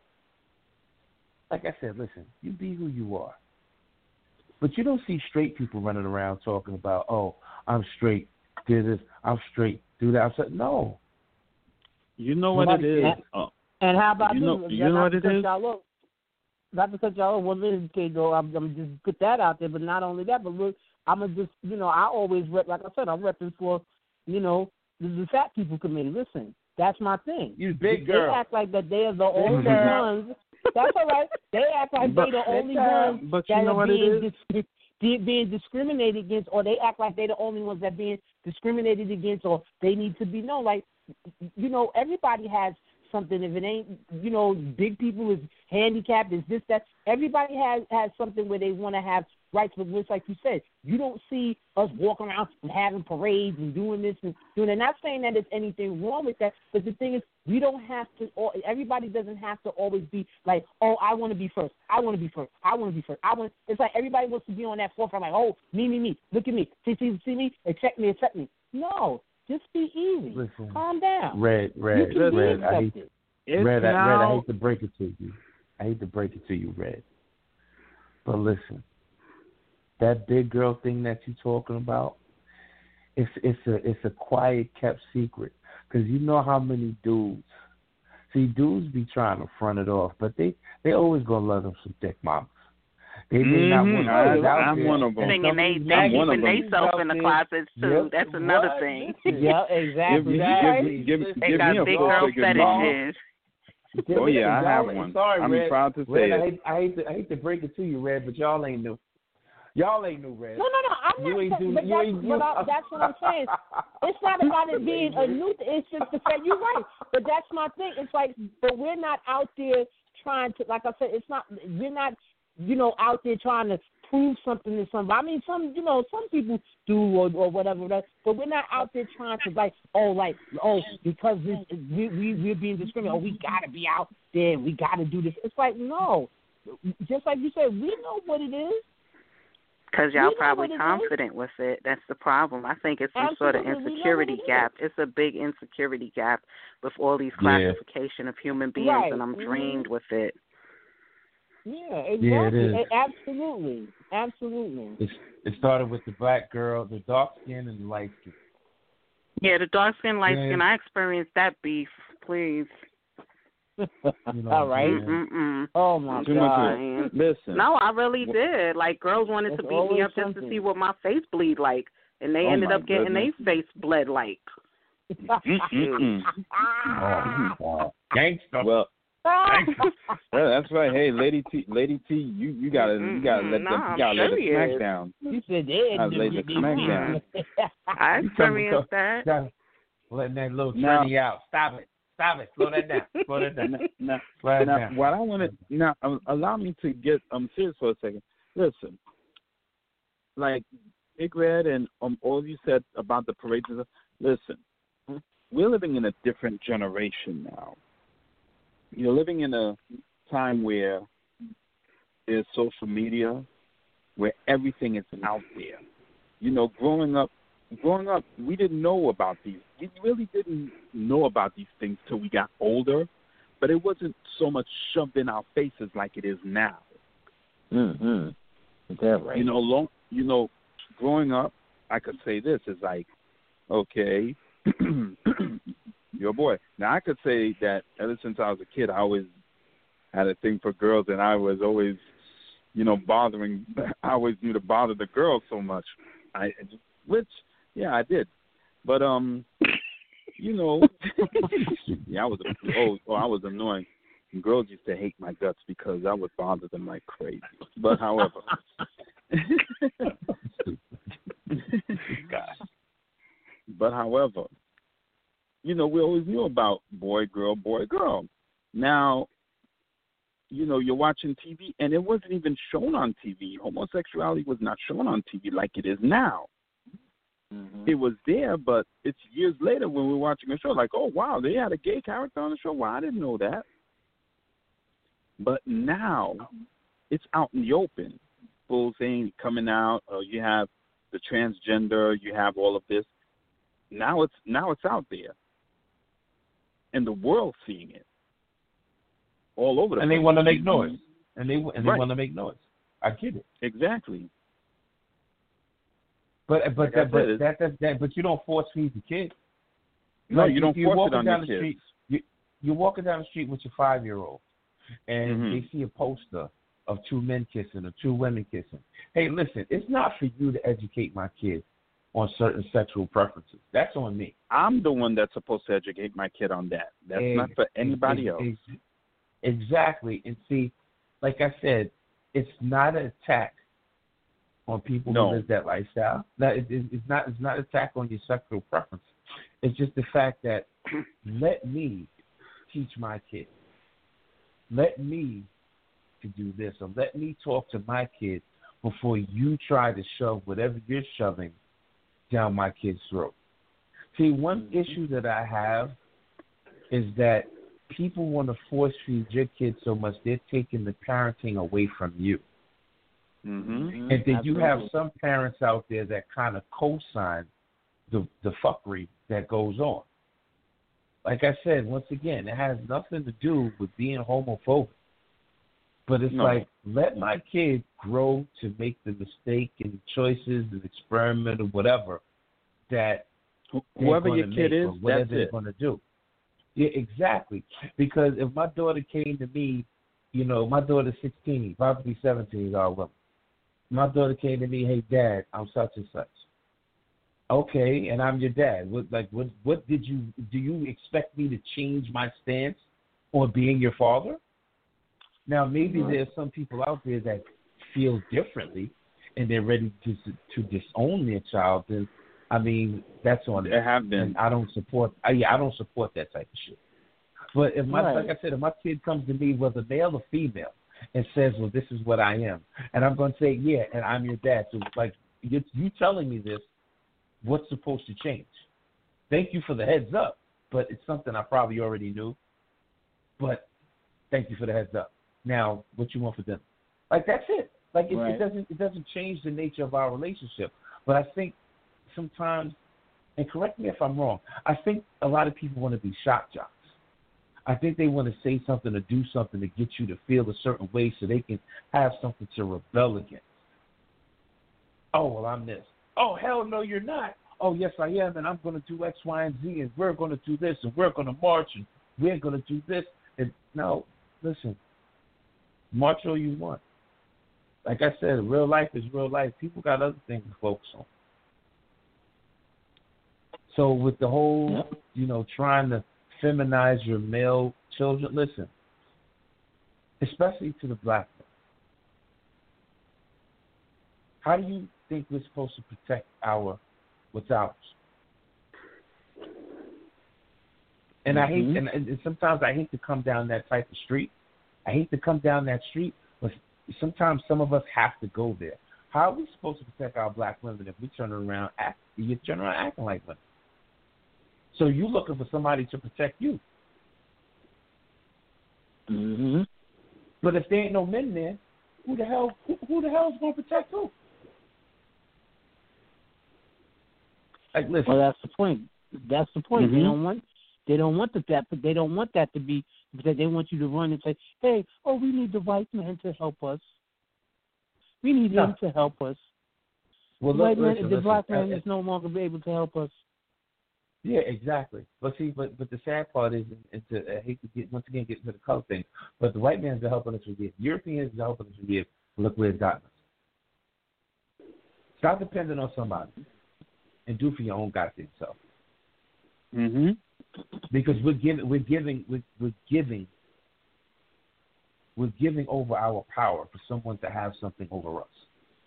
like I said, listen, you be who you are. But you don't see straight people running around talking about, oh, I'm straight, do this, I'm straight, do that. No. You know what it is. And how about you know what it is? Not to cut y'all off 1 minute ago, I'm just put that out there, but not only that, but look, I'm going to just, I always rep, like I said, I'm repping for, the fat people committee. Listen, that's my thing. You big girl. They act like that they are the only ones. That's all right. They act like they're the only ones but that you know are what being discriminated against, or they act like they're the only ones that being discriminated against, or they need to be known. Like, everybody has something. If it ain't, big people is handicapped, is this, that. Everybody has something where they want to have rights, but just like you said, you don't see us walking around and having parades and doing this and doing that. Not saying that there's anything wrong with that, but the thing is, we don't have to, everybody doesn't have to always be like, oh, I want to be first. I want to be first. I want to be first. It's like everybody wants to be on that forefront, like, oh, me. Look at me. See me. Accept me. No, just be easy. Listen, calm down. Red. I hate to break it to you, Red. But listen, that big girl thing that you're talking about, it's a quiet, kept secret. Because you know how many dudes be trying to front it off, but they always gonna love them some thick mamas. They may not want to. I'm one of them. Thinking they keeping themselves in the closets too. Yep. That's another thing. Yeah, exactly. They got big girl fetishes. Oh yeah, I have one. Sorry, I'm proud to say Red, I hate to break it to you, Red, but y'all ain't new. Y'all ain't new, Red. No. That's what I'm saying. It's not about it being a new thing. It's just the fact you're right. But that's my thing. It's like, but we're not out there trying to, like I said, we're not, out there trying to prove something to somebody. I mean, some people do or whatever, but we're not out there trying to because we're being discriminated. We gotta be out there. We gotta do this. It's like, no, just like you said, we know what it is. Because y'all probably confident with it. That's the problem. I think it's some sort of insecurity gap. It's a big insecurity gap with all these classification of human beings, and I'm drained with it. Yeah, exactly. Yeah, it is. Absolutely. It started with the black girl, the dark skin, and the light skin. Yeah, the dark skin, light skin. I experienced that beef. Please. All right. Oh my God. Listen. No, I really did. Like, girls wanted to beat me up just to see what my face bleed like, and they ended up getting their face bled like. Gangsta. Well, that's right. Hey, Lady T, you gotta let the smack down. You said that. Lay the smack down. I experienced that. Letting that little tranny out. Stop it. Slow that down. Now, what I want to allow me to get serious for a second. Listen, like Big Red and all you said about the parades. Listen, we're living in a different generation now. You're living in a time where there's social media, where everything is out there. Growing up, we didn't know about these. We really didn't know about these things till we got older, but it wasn't so much shoved in our faces like it is now. Mm-hmm. Is that right? Growing up, I could say this is like, okay, you're a boy. Now, I could say that ever since I was a kid, I always had a thing for girls, and I was always, bothering. I always knew to bother the girls so much. I did. But, yeah, I was annoying. And girls used to hate my guts because I would bother them like crazy. But, however, we always knew about boy, girl, boy, girl. Now, you're watching TV, and it wasn't even shown on TV. Homosexuality was not shown on TV like it is now. Mm-hmm. It was there, but it's years later when we're watching a show, like, oh, wow, they had a gay character on the show? Well, I didn't know that. But now it's out in the open. Full thing coming out. You have the transgender. You have all of this. Now it's out there, and the world's seeing it all over the place. And they want to make noise. And they want to make noise. I get it. Exactly. But you don't force feed the kid. No, you don't force it on your kids. You're walking down the street with your 5-year-old, and they see a poster of 2 men kissing or 2 women kissing. Hey, listen, it's not for you to educate my kid on certain sexual preferences. That's on me. I'm the one that's supposed to educate my kid on that. That's not for anybody else. Exactly. And see, like I said, it's not an attack on people who live that lifestyle. It's not an attack on your sexual preference. It's just the fact that let me teach my kid. Let me to do this, or let me talk to my kid before you try to shove whatever you're shoving down my kid's throat. See, one issue that I have is that people want to force feed your kids so much they're taking the parenting away from you. Mm-hmm. And then you have some parents out there that kind of co-sign the fuckery that goes on. Like I said, once again, it has nothing to do with being homophobic. But it's like, let my kid grow to make the mistake and choices and experiment or whatever that whoever your kid is, whatever they're going to do. Yeah, exactly. Because if my daughter came to me, my daughter's 16, about to be 17, all women. My daughter came to me, hey, Dad, I'm such and such. Okay, and I'm your dad. What do you expect me to change my stance on being your father? Now, maybe there's some people out there that feel differently and they're ready to disown their child. And I mean, that's on them. There have been. And I don't support that type of shit. But if like I said, if my kid comes to me, whether male or female, and says, well, this is what I am, and I'm going to say, yeah, and I'm your dad. So, like, you telling me this, what's supposed to change? Thank you for the heads up, but it's something I probably already knew. But thank you for the heads up. Now, what you want for dinner? Like, that's it. Like, it doesn't change the nature of our relationship. But I think sometimes, and correct me if I'm wrong, I think a lot of people want to be shock jocks. I think they want to say something or do something to get you to feel a certain way so they can have something to rebel against. Oh, well, I'm this. Oh, hell no, you're not. Oh, yes, I am, and I'm going to do X, Y, and Z, and we're going to do this, and we're going to march, and we're going to do this. And no, listen, march all you want. Like I said, real life is real life. People got other things to focus on. So with the whole, trying to feminize your male children, listen, especially to the black man, how do you think we're supposed to protect what's ours? And I hate, and sometimes I hate to come down that type of street. I hate to come down that street, but sometimes some of us have to go there. How are we supposed to protect our black women if we turn around acting like women? So you're looking for somebody to protect you. Mm-hmm. But if there ain't no men there, who the hell is going to protect who? Like, listen. Well, that's the point. That's the point. Mm-hmm. They don't want that, but they don't want that to be, because they want you to run and say, hey, we need the white man to help us. We need him to help us. Well, the black man is no longer able to help us. Yeah, exactly. But see, but the sad part is, I hate to get into the color thing, but the white man's been helping us for years. Europeans are helping us for years. Look where it's gotten us. Stop depending on somebody, and do for your own goddamn self. Mhm. Because we're giving over our power for someone to have something over us.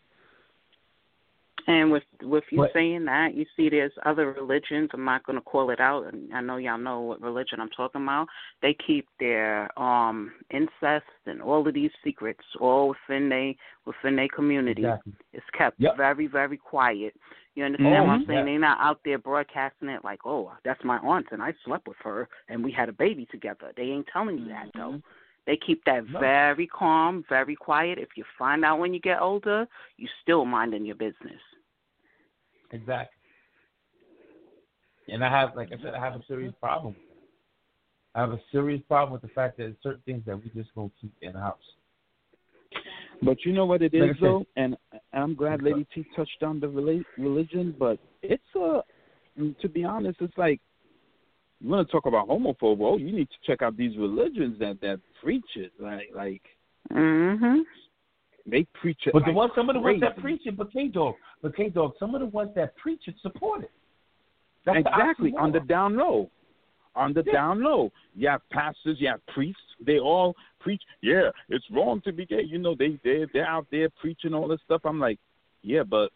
And with you saying that, you see there's other religions. I'm not going to call it out. And I know y'all know what religion I'm talking about. They keep their incest and all of these secrets all within their community. Exactly. It's kept very, very quiet. You understand what I'm saying? They're not out there broadcasting it like, oh, that's my aunt and I slept with her and we had a baby together. They ain't telling you that, though. They keep that very calm, very quiet. If you find out when you get older, you still minding your business. Exactly. And I have a serious problem. I have a serious problem with the fact that there's certain things that we just gonna keep in the house. But you know what it is, though, and I'm glad Lady T touched on the religion, but it's to be honest, it's like, you want to talk about homophobe? Oh, you need to check out these religions that preach it, like. Mhm. They preach it. But like some of the ones that crazy. preach it, but K-Dog, some of the ones that preach it support it. That's exactly on the down low. On the down low, you have pastors, you have priests. They all preach. Yeah, it's wrong to be gay. You know, they're out there preaching all this stuff. I'm like, yeah, but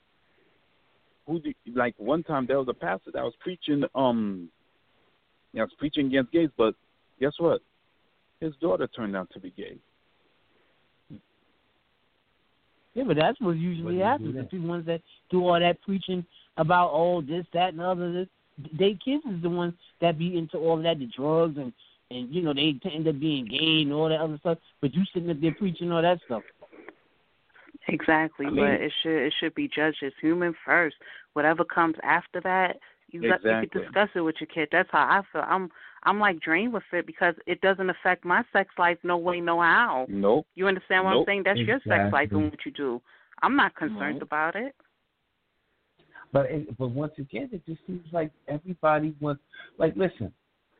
like one time there was a pastor that was preaching. Was preaching against gays, but guess what? His daughter turned out to be gay. Yeah, but that's what usually happens. The ones that do all that preaching about this, that, and other, they kids is the ones that be into all of that, the drugs and you know, they end up being gay and all that other stuff. But you sitting up there preaching all that stuff. Exactly, but it should be judged as human first. Whatever comes after that, you can discuss it with your kid. That's how I feel. I'm like drained with it because it doesn't affect my sex life no way, no how. Nope. You understand what I'm saying? That's your sex life and what you do. I'm not concerned about it. But once again, it just seems like everybody wants. Like, listen,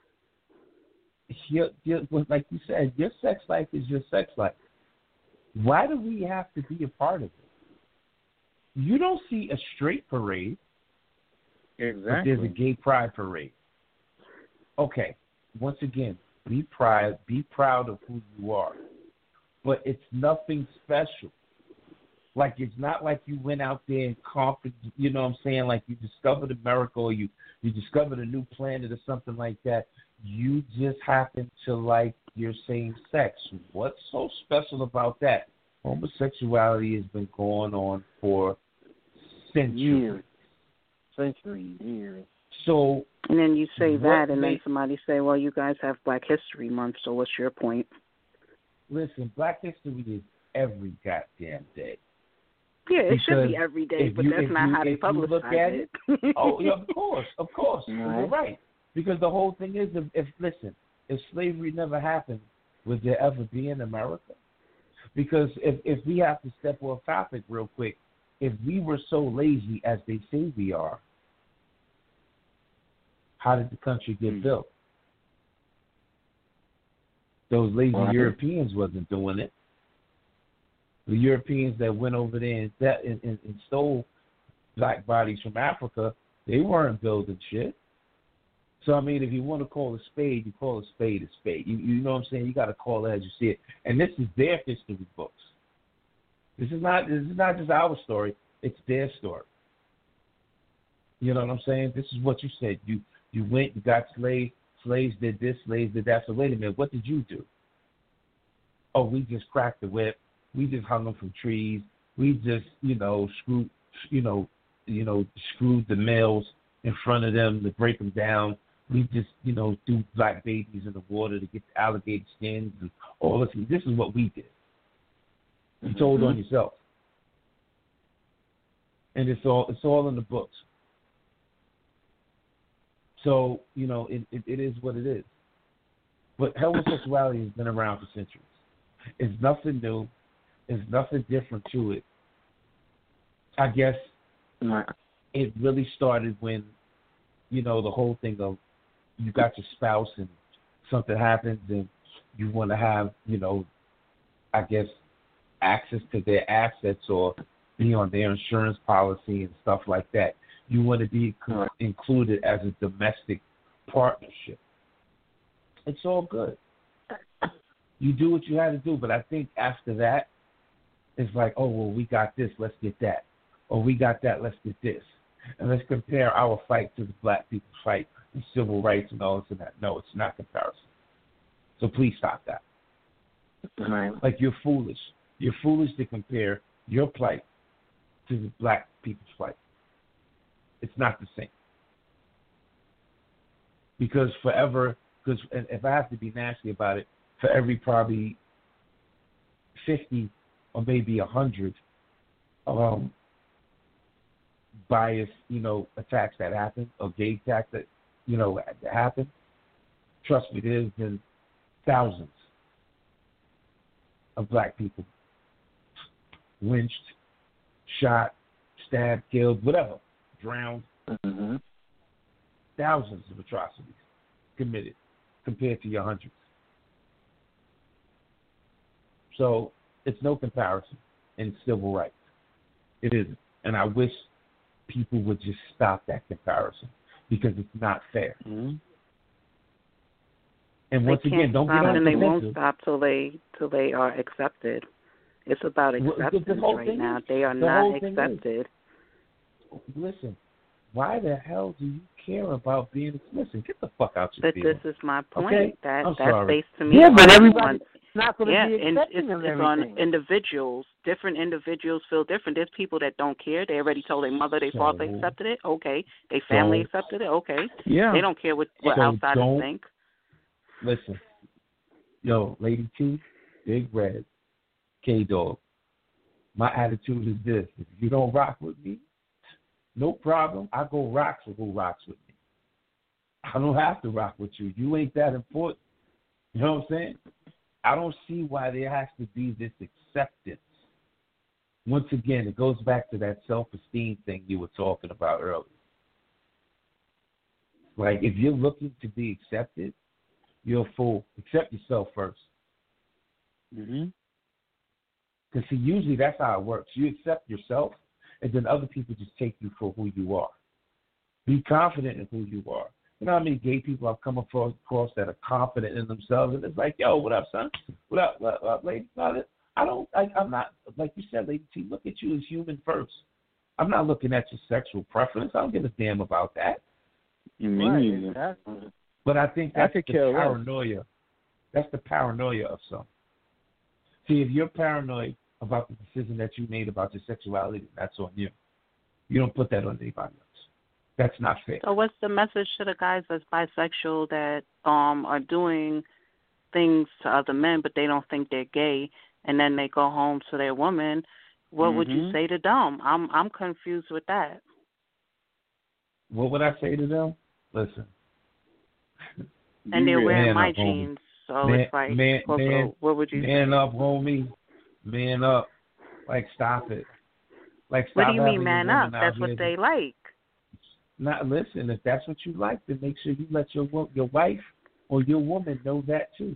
like you said, your sex life is your sex life. Why do we have to be a part of it? You don't see a straight parade. Exactly. But there's a gay pride parade. Okay, once again, be proud of who you are. But it's nothing special. Like, it's not like you went out there and conquered, you know what I'm saying? Like, you discovered America or you discovered a new planet or something like that. You just happen to like your same sex. What's so special about that? Homosexuality has been going on for centuries. Years. So, and then you say that, and then somebody say, well, you guys have Black History Month, so what's your point? Listen, Black History is every goddamn day. Yeah, it should be every day, but that's not how they publicize it. Oh, yeah, of course. Right. You're right. Because the whole thing is, if slavery never happened, would there ever be in America? Because if we have to step off topic real quick, if we were so lazy as they say we are, how did the country get built? Those lazy Europeans wasn't doing it. The Europeans that went over there and stole black bodies from Africa, they weren't building shit. So, I mean, if you want to call a spade, you call a spade a spade. You know what I'm saying? You got to call it as you see it. And this is their history books. This is not just our story. It's their story. You know what I'm saying? This is what you said. You went, you got slaves. Slaves did this, slaves did that. So wait a minute, what did you do? Oh, we just cracked the whip. We just hung them from trees. We just, screwed the males in front of them to break them down. We just, threw black babies in the water to get the alligator skins and all this. This is what we did. You told on yourself. And it's all in the books. So, it is what it is. But homosexuality has been around for centuries. It's nothing new. There's nothing different to it. I guess it really started when, the whole thing of you got your spouse and something happens and you want to have, I guess, access to their assets or be on their insurance policy and stuff like that. You want to be included as a domestic partnership. It's all good. You do what you had to do, but I think after that, it's like, oh, well, we got this, let's get that. Or we got that, let's get this. And let's compare our fight to the black people's fight and civil rights and all this and that. No, it's not comparison. So please stop that. Right. Like, you're foolish. You're foolish to compare your plight to the black people's plight. It's not the same. Because and if I have to be nasty about it, for every probably 50 or maybe 100 bias, attacks that happen, or gay attacks that, that happen, trust me, there's been thousands of black people lynched, shot, stabbed, killed, whatever, drowned. Mm-hmm. Thousands of atrocities committed compared to your hundreds. So it's no comparison in civil rights. It isn't. And I wish people would just stop that comparison because it's not fair. Mm-hmm. And once again, don't get on and the they won't stop till they are accepted. It's about acceptance right now. They are not accepted. Listen, why the hell do you care about being listen? Get the fuck out your But feelings. This is my point. Okay? That's sorry. based to me. Yeah, but everybody's not going to be and accepting of it's everything. on individuals. Different individuals feel different. There's people that don't care. They already told their mother, their father accepted it. Okay. Their family accepted it. Okay. Yeah. They don't care what outsiders think. Listen, yo, Lady T, Big Red, K-Dog, my attitude is this. If you don't rock with me, no problem. I go rocks with who rocks with me. I don't have to rock with you. You ain't that important. You know what I'm saying? I don't see why there has to be this acceptance. Once again, it goes back to that self-esteem thing you were talking about earlier. Like, if you're looking to be accepted, you're a fool. Accept yourself first. Mm-hmm. Because, see, usually that's how it works. You accept yourself, and then other people just take you for who you are. Be confident in who you are. You know how many gay people I've come across that are confident in themselves, and it's like, yo, what up, son? What up, lady? No, I'm not, like you said, Lady T, look at you as human first. I'm not looking at your sexual preference. I don't give a damn about that. Exactly. But I think that's the paranoia. That's the paranoia of some. See, if you're paranoid about the decision that you made about your sexuality, that's on you. You don't put that on anybody else. That's not fair. So what's the message to the guys that's bisexual that are doing things to other men, but they don't think they're gay, and then they go home to their woman? What would you say to them? I'm confused with that. What would I say to them? Listen. And they're wearing my jeans, so it's like, what would you say? Man up, homie. Man up. Like, stop it. Like, stop. What do you mean, man up? That's what they like. Not listen. If that's what you like, then make sure you let your wife or your woman know that too.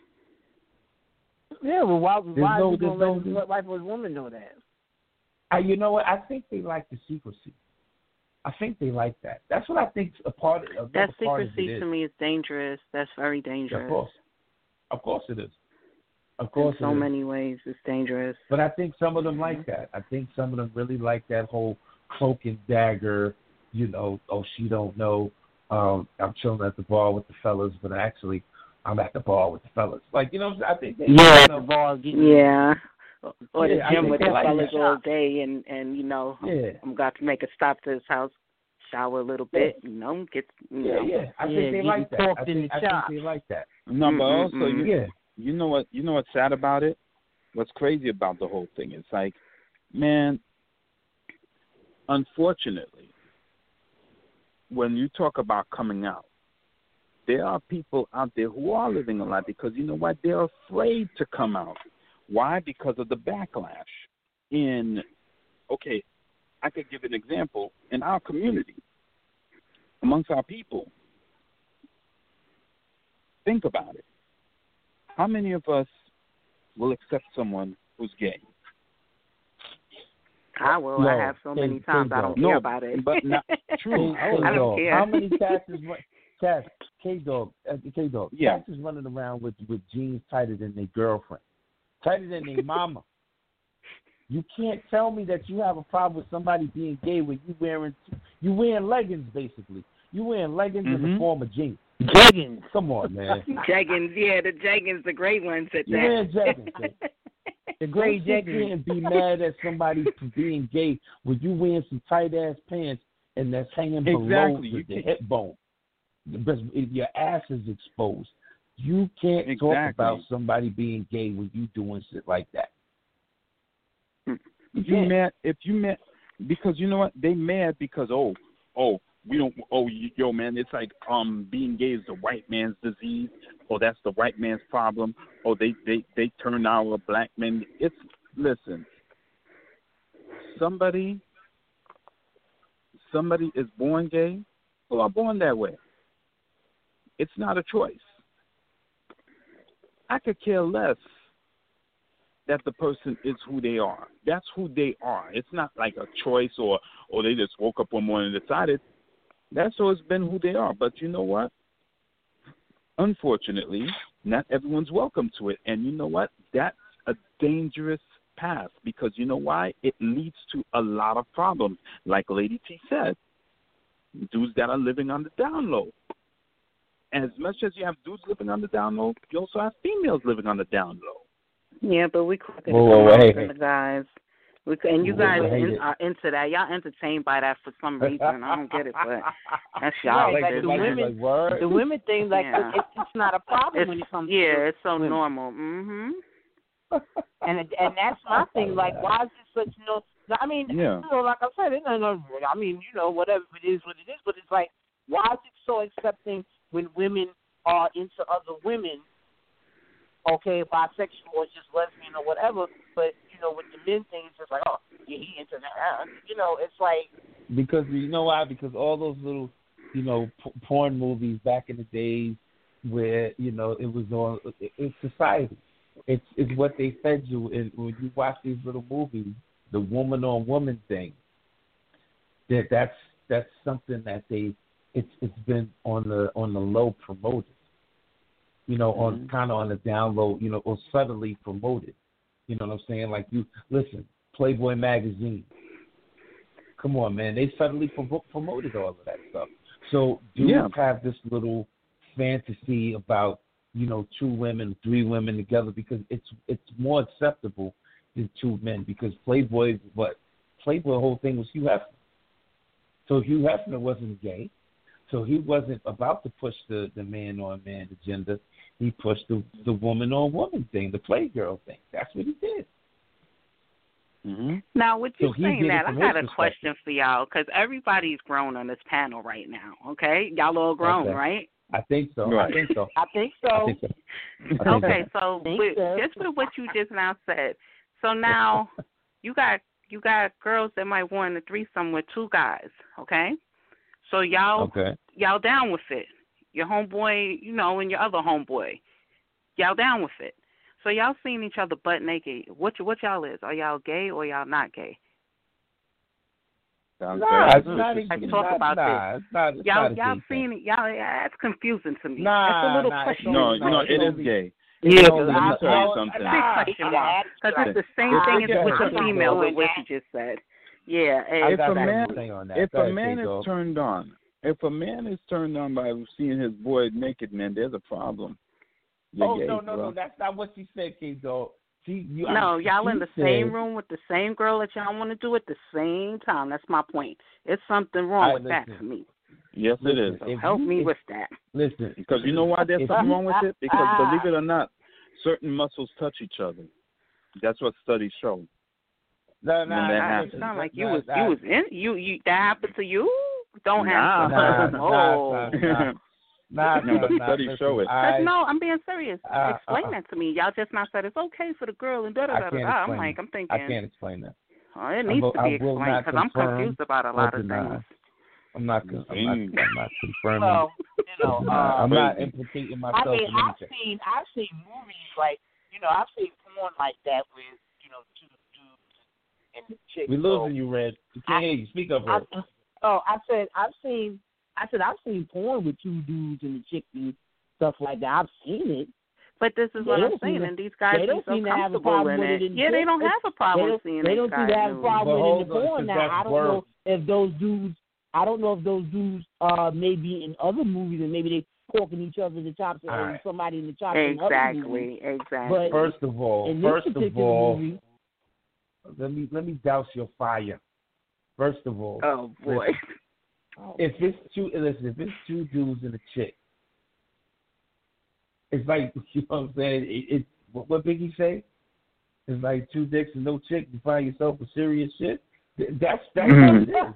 Yeah, well, why are you going to let your wife or woman know that? You know what? I think they like the secrecy. I think they like that. That's what I think a part of that secrecy part of it is. To me is dangerous. That's very dangerous. Of course it is. Of course, in so many ways, it's dangerous. But I think some of them like that. I think some of them really like that whole cloak and dagger. You know, oh, she don't know. I'm chilling at the bar with the fellas, but actually, I'm at the bar with the fellas. Like, you know, I think they at the bar. Or the gym with the fellas all day, and you know, I'm got to make a stop to his house, shower a little bit, you know, get I think they like that. I think they like that. No, but also you know what's sad about it? What's crazy about the whole thing is, like, man, unfortunately, when you talk about coming out, there are people out there who are living a lie because, you know what, they're afraid to come out. Why? Because of the backlash. I could give an example. In our community, amongst our people. Think about it. How many of us will accept someone who's gay? I will. No, I have so many times I don't care about it. But not true. I don't care. How many cats is K-Dog, yeah. Cats is running around with jeans tighter than their girlfriend, tighter than their mama. You can't tell me that you have a problem with somebody being gay when you wearing leggings, basically. You wearing leggings in the form of jeans. Jeggings. Come on, man. Jeggings, yeah, the jeggings, the great ones at that. You wearing jeggings. The gray jeggings. You can't be mad at somebody for being gay when you wearing some tight-ass pants and that's hanging below the hip bone. Your ass is exposed. You can't talk about somebody being gay when you doing shit like that. If you mad, because you know what? They mad because we don't. Yo, man, it's like being gay is the white man's disease, or that's the white man's problem, or they turn our black men. Listen. Somebody is born gay or are born that way. It's not a choice. I could care less that the person is who they are. That's who they are. It's not like a choice or they just woke up one morning and decided. That's always been who they are. But you know what? Unfortunately, not everyone's welcome to it. And you know what? That's a dangerous path because you know why? It leads to a lot of problems. Like Lady T said, dudes that are living on the down low. As much as you have dudes living on the down low, you also have females living on the down low. Yeah, but we quicker to come out than the guys. And you guys are into that. Y'all entertained by that for some reason. I don't get it, but that's y'all. Right, like the women thing, like it's not a problem when it comes to it's so women. normal. Mhm. And that's my thing. Like, why is it such I mean, you know, like I said, I mean, you know, whatever it is, what it is. But it's like, why is it so accepting when women are into other women? Okay, bisexual or just lesbian or whatever, but you know, with the men thing, it's just like, oh, yeah, he into that. You know, it's like because you know why? Because all those little, you know, porn movies back in the days where you know it was on, it's society. It's what they fed you, and when you watch these little movies, the woman on woman thing. That's something that it's been on the low promoted. You know, on kind of on the down low, you know, or subtly promoted. You know what I'm saying? Like you listen, Playboy magazine. Come on, man, they subtly promoted all of that stuff. So dudes have this little fantasy about, you know, 2 women, 3 women together because it's more acceptable than 2 men because Playboy whole thing was Hugh Hefner. So Hugh Hefner wasn't gay. So he wasn't about to push the man-on-man agenda. He pushed the woman-on-woman thing, the Playgirl thing. That's what he did. Mm-hmm. Now, with you saying that, I got a question for y'all, because everybody's grown on this panel right now, okay? Y'all all grown, right? I think so. Right. I think so. Okay, so just with what you just now said, so now you got girls that might want a threesome with 2 guys, okay? So y'all down with it. Your homeboy, you know, and your other homeboy, y'all down with it. So y'all seeing each other butt naked. What y'all is? Are y'all gay or y'all not gay? Y'all seeing it. Y'all, that's confusing to me. That's a little question. No, it is gay. Yeah, let me tell you something. Because it's the same thing as with the female, with what you just said. Yeah. If a man is turned on, by seeing his boy naked, man, there's a problem. No, that's not what she said, K-Dog. Y'all in the same room with the same girl that y'all want to do at the same time. That's my point. It's something wrong with that to me. Yes, it is. So help me with that. Listen. Because you know why there's something wrong with it? Because believe it or not, certain muscles touch each other. That's what studies show. It sounds like you was in you that happened to you. Don't answer. Studies show it. No, I'm being serious. Explain that to me. Y'all just not said it's okay for the girl and da da da da. I'm thinking. I can't explain that. Oh, it needs to be explained because I'm confused about a lot of things. I'm not confirming. Well, I'm not implicating myself in anything. I've seen movies like, I've seen porn like that with, two dudes and the chick. We're losing you, Red. You can't hear you. Speak up, Red. I said I've seen porn with two dudes and the chick and stuff like that. I've seen it. But this is what I'm saying, and these guys are so comfortable in it. Yeah, they don't have a problem seeing they don't seem to have a problem in the porn. Now, I don't know if those dudes may be in other movies and maybe they porking each other in the chops or somebody in the chops in other movies. Exactly. But first of all, movie, let me douse your fire. First of all, oh boy, if it's two dudes and a chick, it's like, you know what I'm saying? It's what Biggie say? It's like two dicks and no chick. You find yourself with serious shit. That's what it is.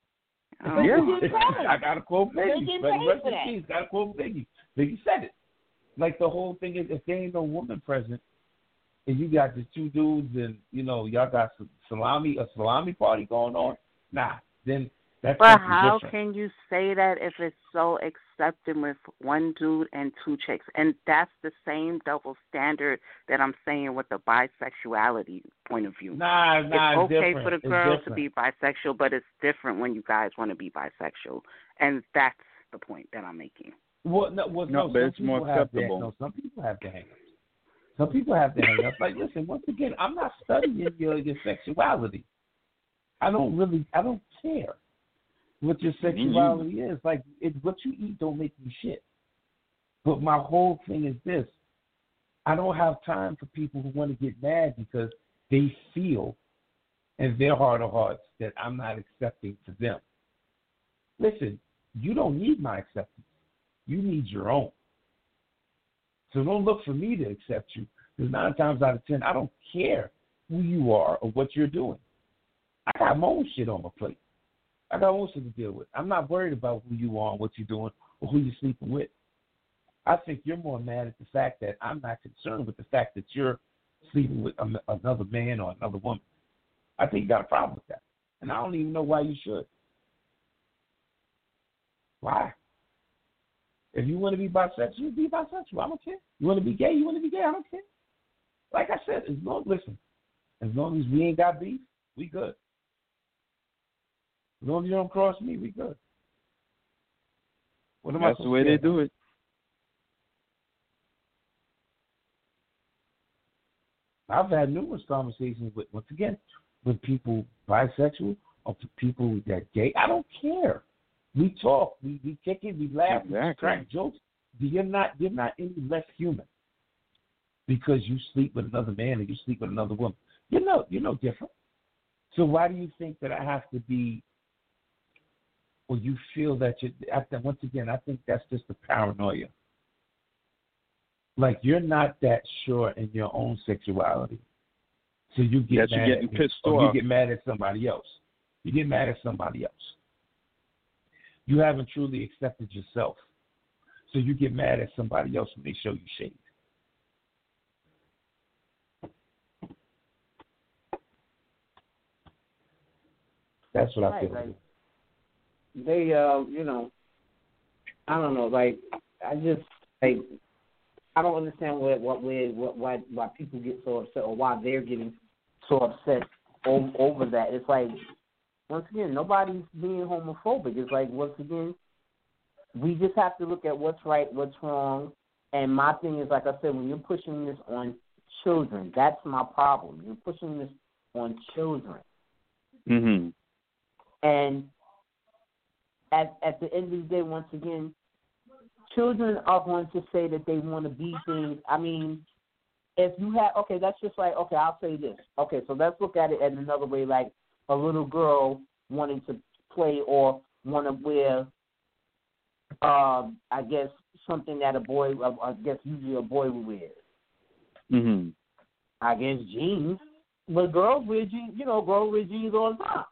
I gotta quote Biggie. Rest in peace. Gotta quote Biggie. Biggie said it. Like the whole thing is, if there ain't no woman present, and you got the two dudes, and y'all got a salami party going on, then that's. But how can you say that if it's so accepted with one dude and two chicks? And that's the same double standard that I'm saying with the bisexuality point of view. It's okay for the girl to be bisexual, but it's different when you guys want to be bisexual, and that's the point that I'm making. But it's more acceptable. Some people have to hang up. Some people have to hang up. Like, listen, once again, I'm not studying your sexuality. I don't care what your sexuality is. Like, what you eat don't make you shit. But my whole thing is this. I don't have time for people who want to get mad because they feel in their heart of hearts that I'm not accepting to them. Listen, you don't need my acceptance. You need your own. So don't look for me to accept you, because 9 times out of 10, I don't care who you are or what you're doing. I got my own shit on my plate. I got my own shit to deal with. I'm not worried about who you are and what you're doing or who you're sleeping with. I think you're more mad at the fact that I'm not concerned with the fact that you're sleeping with another man or another woman. I think you got a problem with that. And I don't even know why you should. Why? If you want to be bisexual, be bisexual. I don't care. You want to be gay, I don't care. Like I said, as long as we ain't got beef, we good. As long as you don't cross me, we good. That's the way they do it. I've had numerous conversations with people bisexual or people that gay. I don't care. We talk, we kick it, we laugh, we crack jokes. You're not any less human because you sleep with another man or you sleep with another woman. You're no different. So why do you think that I have to be, or you feel that once again, I think that's just the paranoia. Like, you're not that sure in your own sexuality. So you get mad. You're getting pissed off. You get mad at somebody else. You haven't truly accepted yourself. So you get mad at somebody else when they show you shade. That's what I feel. Like, they, I don't know. Like, I don't understand why people get so upset or why they're getting so upset over that. It's like, once again, nobody's being homophobic. It's like, once again, we just have to look at what's right, what's wrong. And my thing is, like I said, when you're pushing this on children, that's my problem. You're pushing this on children. Mm-hmm. And at the end of the day, once again, children are going to say that they want to be things. I mean, if you have, that's just like, I'll say this. Okay, so let's look at it in another way, like a little girl wanting to play or want to wear, I guess, something that a boy, I guess usually a boy would wear. Mm-hmm. I guess jeans. But girls wear jeans, girls wear jeans all the time.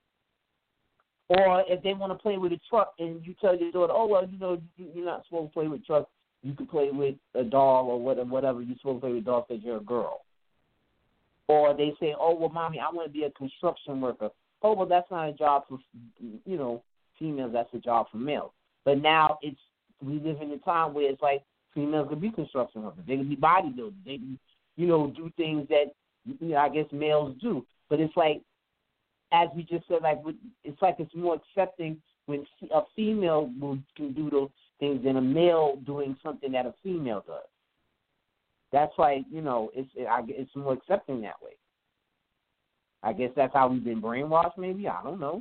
Or if they want to play with a truck and you tell your daughter, you're not supposed to play with trucks. You can play with a doll or whatever. You're supposed to play with dolls because you're a girl. Or they say, Mommy, I want to be a construction worker. Oh, well, that's not a job for females, that's a job for males. But now we live in a time where it's like females can be construction workers. They can be bodybuilders. They can, do things that, I guess males do. But it's like, as we just said, it's more accepting when a female can do those things than a male doing something that a female does. That's why, it's more accepting that way. I guess that's how we've been brainwashed, maybe. I don't know.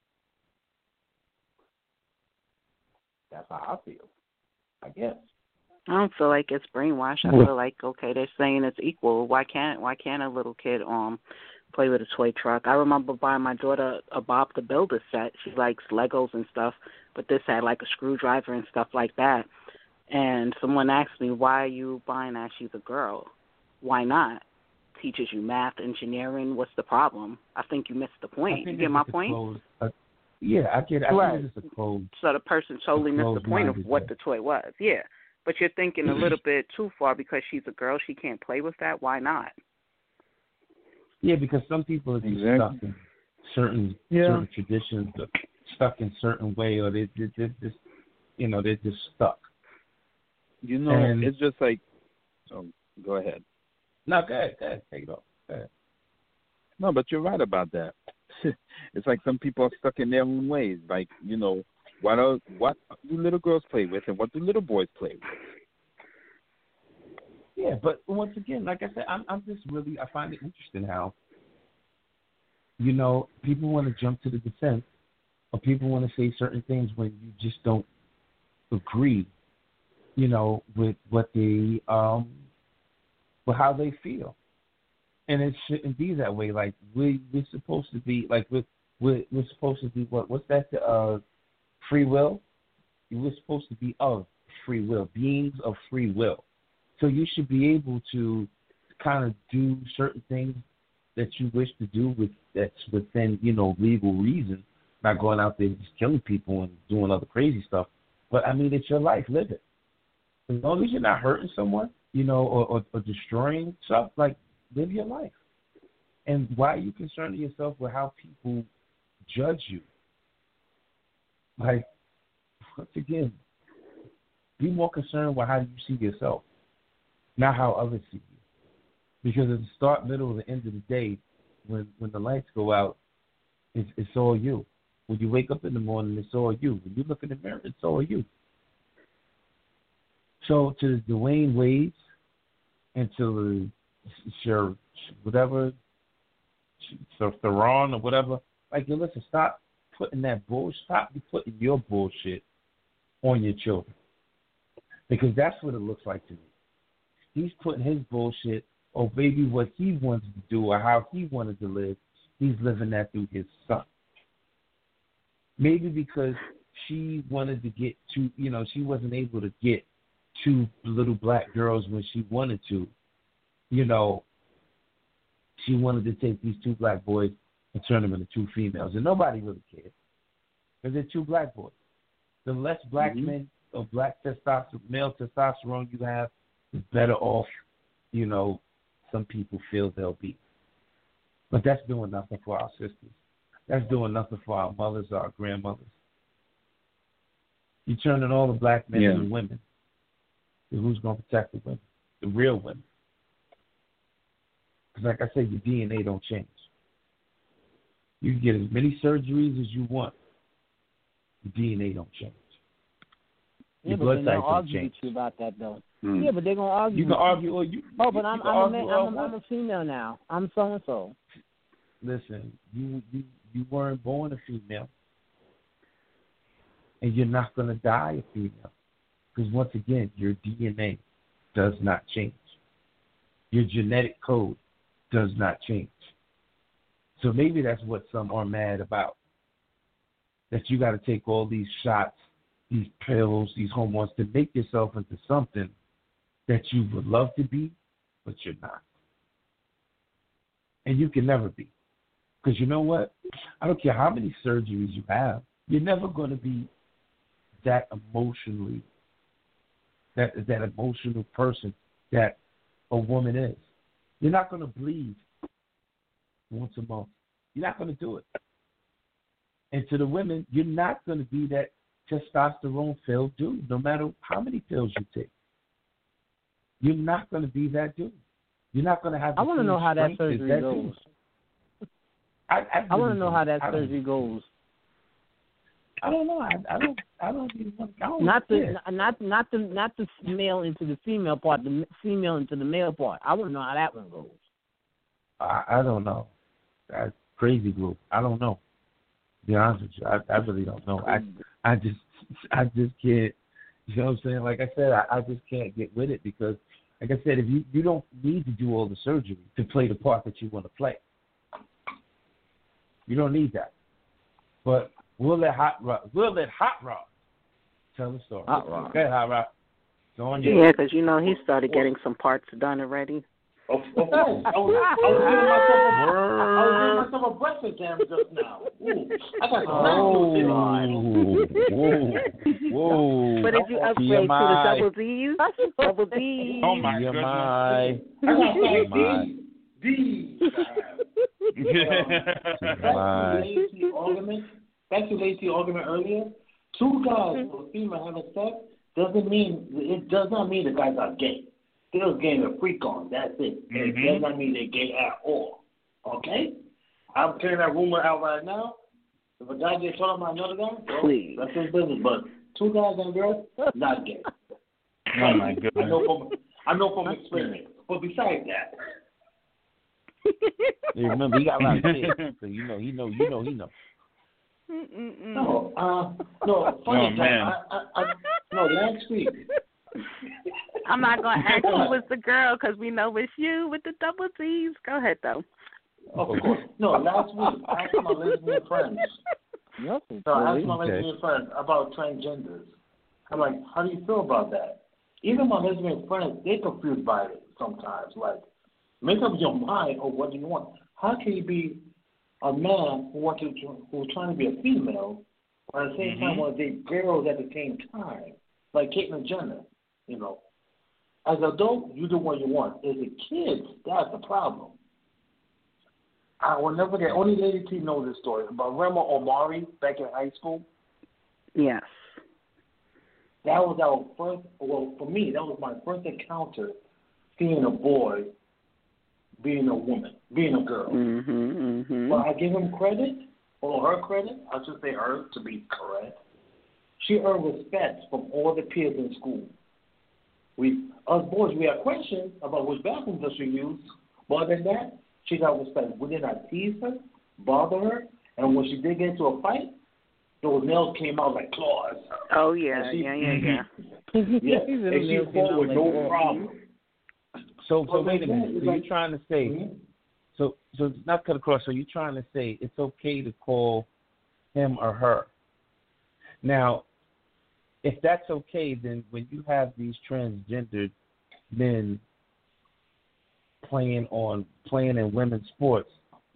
That's how I feel, I guess. I don't feel like it's brainwashed. I feel like, okay, they're saying it's equal. Why can't a little kid play with a toy truck? I remember buying my daughter a Bob the Builder set. She likes Legos and stuff, but this had like a screwdriver and stuff like that. And someone asked me, why are you buying that? She's a girl. Why not? Teaches you math, engineering. What's the problem? I think you missed the point. You get my point? Yeah, I get it. I think it's a code. So the person totally missed the point of what the toy was. Yeah. But you're thinking a little bit too far because she's a girl. She can't play with that. Why not? Yeah, because some people are just stuck in certain traditions, stuck in certain way, or they're just stuck. It's just like. Oh, go ahead. No, go ahead. Take it off. Go ahead. No, but you're right about that. It's like some people are stuck in their own ways. Like, what do little girls play with and what do little boys play with? Yeah, but once again, like I said, I'm just really, I find it interesting how, people want to jump to the defense or people want to say certain things when you just don't agree, with what they, with how they feel. And it shouldn't be that way. Like, we're supposed to be, like, we're supposed to be, what's that, free will? We're supposed to be of free will, beings of free will. So you should be able to kind of do certain things that you wish to do that's within, legal reason, not going out there just killing people and doing other crazy stuff. But, I mean, it's your life. Live it. As long as you're not hurting someone, or destroying stuff, like, live your life. And why are you concerning yourself with how people judge you? Like, once again, be more concerned with how you see yourself, not how others see you. Because at the start, middle, and the end of the day, when the lights go out, it's all you. When you wake up in the morning, it's all you. When you look in the mirror, it's all you. So to the Dwayne Wades and to the whatever, so Theron or whatever, like, listen, stop putting that bullshit, stop putting your bullshit on your children. Because that's what it looks like to me. He's putting his bullshit, or maybe what he wanted to do or how he wanted to live, he's living that through his son. Maybe because she wanted to get to, she wasn't able to get two little black girls when she wanted to. She wanted to take these two black boys and turn them into two females. And nobody really cared. Because they're two black boys. The less black men or black testosterone, male testosterone you have, the better off, some people feel they'll be. But that's doing nothing for our sisters. That's doing nothing for our mothers, our grandmothers. You're turning all the black men into women. So who's going to protect the women? The real women. Because like I said, your DNA don't change. You can get as many surgeries as you want. Your DNA don't change. Your blood type don't change. You about that, though. Yeah, but they're going to argue. You can argue or you... Oh, but I'm a female now. I'm so-and-so. Listen, you weren't born a female. And you're not going to die a female. Because once again, your DNA does not change. Your genetic code does not change. So maybe that's what some are mad about. That you got to take all these shots, these pills, these hormones to make yourself into something that you would love to be, but you're not. And you can never be. Because you know what? I don't care how many surgeries you have, you're never going to be that emotional person that a woman is. You're not going to bleed once a month. You're not going to do it. And to the women, you're not going to be that testosterone-filled dude, no matter how many pills you take. You're not going to be that dude. You're not going to have. I want to know how that surgery goes. I want to know how that surgery goes. I don't know. I don't even want. Not the male into the female part, the female into the male part. I want to know how that one goes. I don't know. That's crazy group. I don't know. To be honest with you, I really don't know. I just can't. You know what I'm saying? Like I said, I just can't get with it because, like I said, if you don't need to do all the surgery to play the part that you want to play. You don't need that. But we'll let Hot Rod tell the story. Hot Rod. Okay, Hot Rod. Go on you. Yeah, because he started getting some parts done already. Of course. I was giving myself a breakfast jam just now. Ooh, I got Whoa. But did you upgrade to the double D's? Double D's. Oh, my goodness. Back to Lacey's argument earlier. Two guys or female having sex does not mean the guys are gay. They're getting a freak on. That's it. It does not mean they're gay at all. Okay? I'm clearing that rumor out right now. If a guy gets shot up by another guy, please, that's his business. But two guys and girls, not gay. Oh my goodness. I know from experience. But besides that. Yeah, remember, he got a lot of kids, so he know. No, funny time. Last week. I'm not going to ask who was the girl because we know it's you with the double D's. Go ahead, though. Of course. No, last week I asked my lesbian friends. About transgenders. I'm like, how do you feel about that? Even my lesbian friends, they're confused by it sometimes. Like, make up your mind of what you want. How can you be a man who's trying to be a female, but at the same time want to date girls at the same time? Like Caitlyn Jenner, you know. As an adult, you do what you want. As a kid, that's the problem. I will never forget. Only Lady T knows this story about Rema Omari back in high school. Yes. That was our first. Well, for me, that was my first encounter seeing a boy being a woman, being a girl. But I give him credit, or her credit. I should say her to be correct. She earned respect from all the peers in school. Us boys, we had questions about which bathroom does she use. But other than that, she got respect. We did not tease her, bother her, and when she did get into a fight, those nails came out like claws. Oh, yeah, yeah. Yeah, and she fought with no problem. So wait a minute. So you're trying to say, so not cut across, so you're trying to say it's okay to call him or her. Now, if that's okay, then when you have these transgendered men playing in women's sports,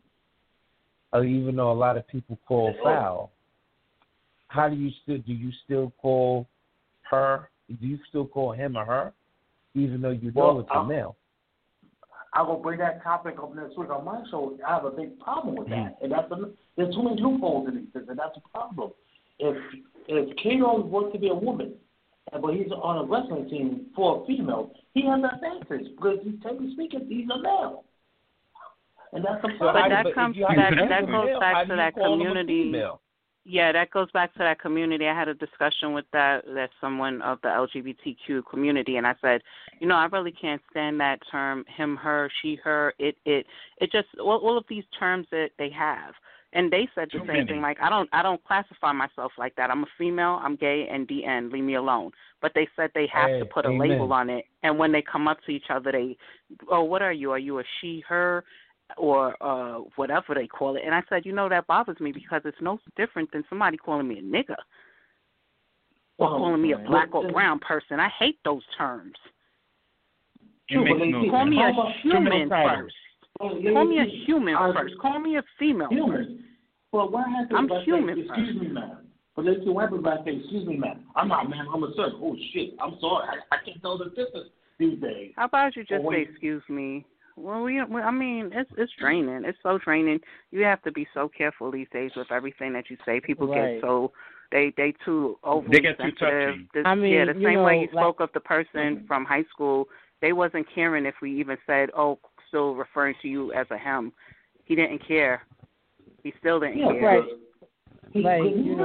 even though a lot of people call foul, how do you still call her? Do you still call him or her, even though you know it's a male? I will bring that topic up next week on my show. I have a big problem with that, and there's too many loopholes in these things, and that's a problem. If Kato wants to be a woman, but he's on a wrestling team for a female, he has an advantage because technically speaking, he's a male. And that's a problem. But that goes back to that community. Yeah, that goes back to that community. I had a discussion with that someone of the LGBTQ community, and I said, I really can't stand that term, him, her, she, her, it just all of these terms that they have. And they said the same thing. Like, I don't classify myself like that. I'm a female. I'm gay, and the end. Leave me alone. But they said they have to put a label on it. And when they come up to each other, what are you? Are you a she, her, or whatever they call it? And I said, that bothers me because it's no different than somebody calling me a nigga or calling me a black or brown person. I hate those terms. Call me a human first. Call me a human first. Call me a female first. Well, why has I'm human first. Excuse me, ma'am. But let's see, why would I say, excuse me, ma'am? I'm not, ma'am. I'm a sir. Oh, shit. I'm sorry. I can't tell the difference these days. How about you just say, excuse me, Well, I mean, it's draining. It's so draining. You have to be so careful these days with everything that you say. People get so they too overly they get sensitive. too touchy. I mean, the same way you spoke of the person from high school, they wasn't caring if we even said, "Oh, still referring to you as a him." He didn't care. He still didn't care. Right. I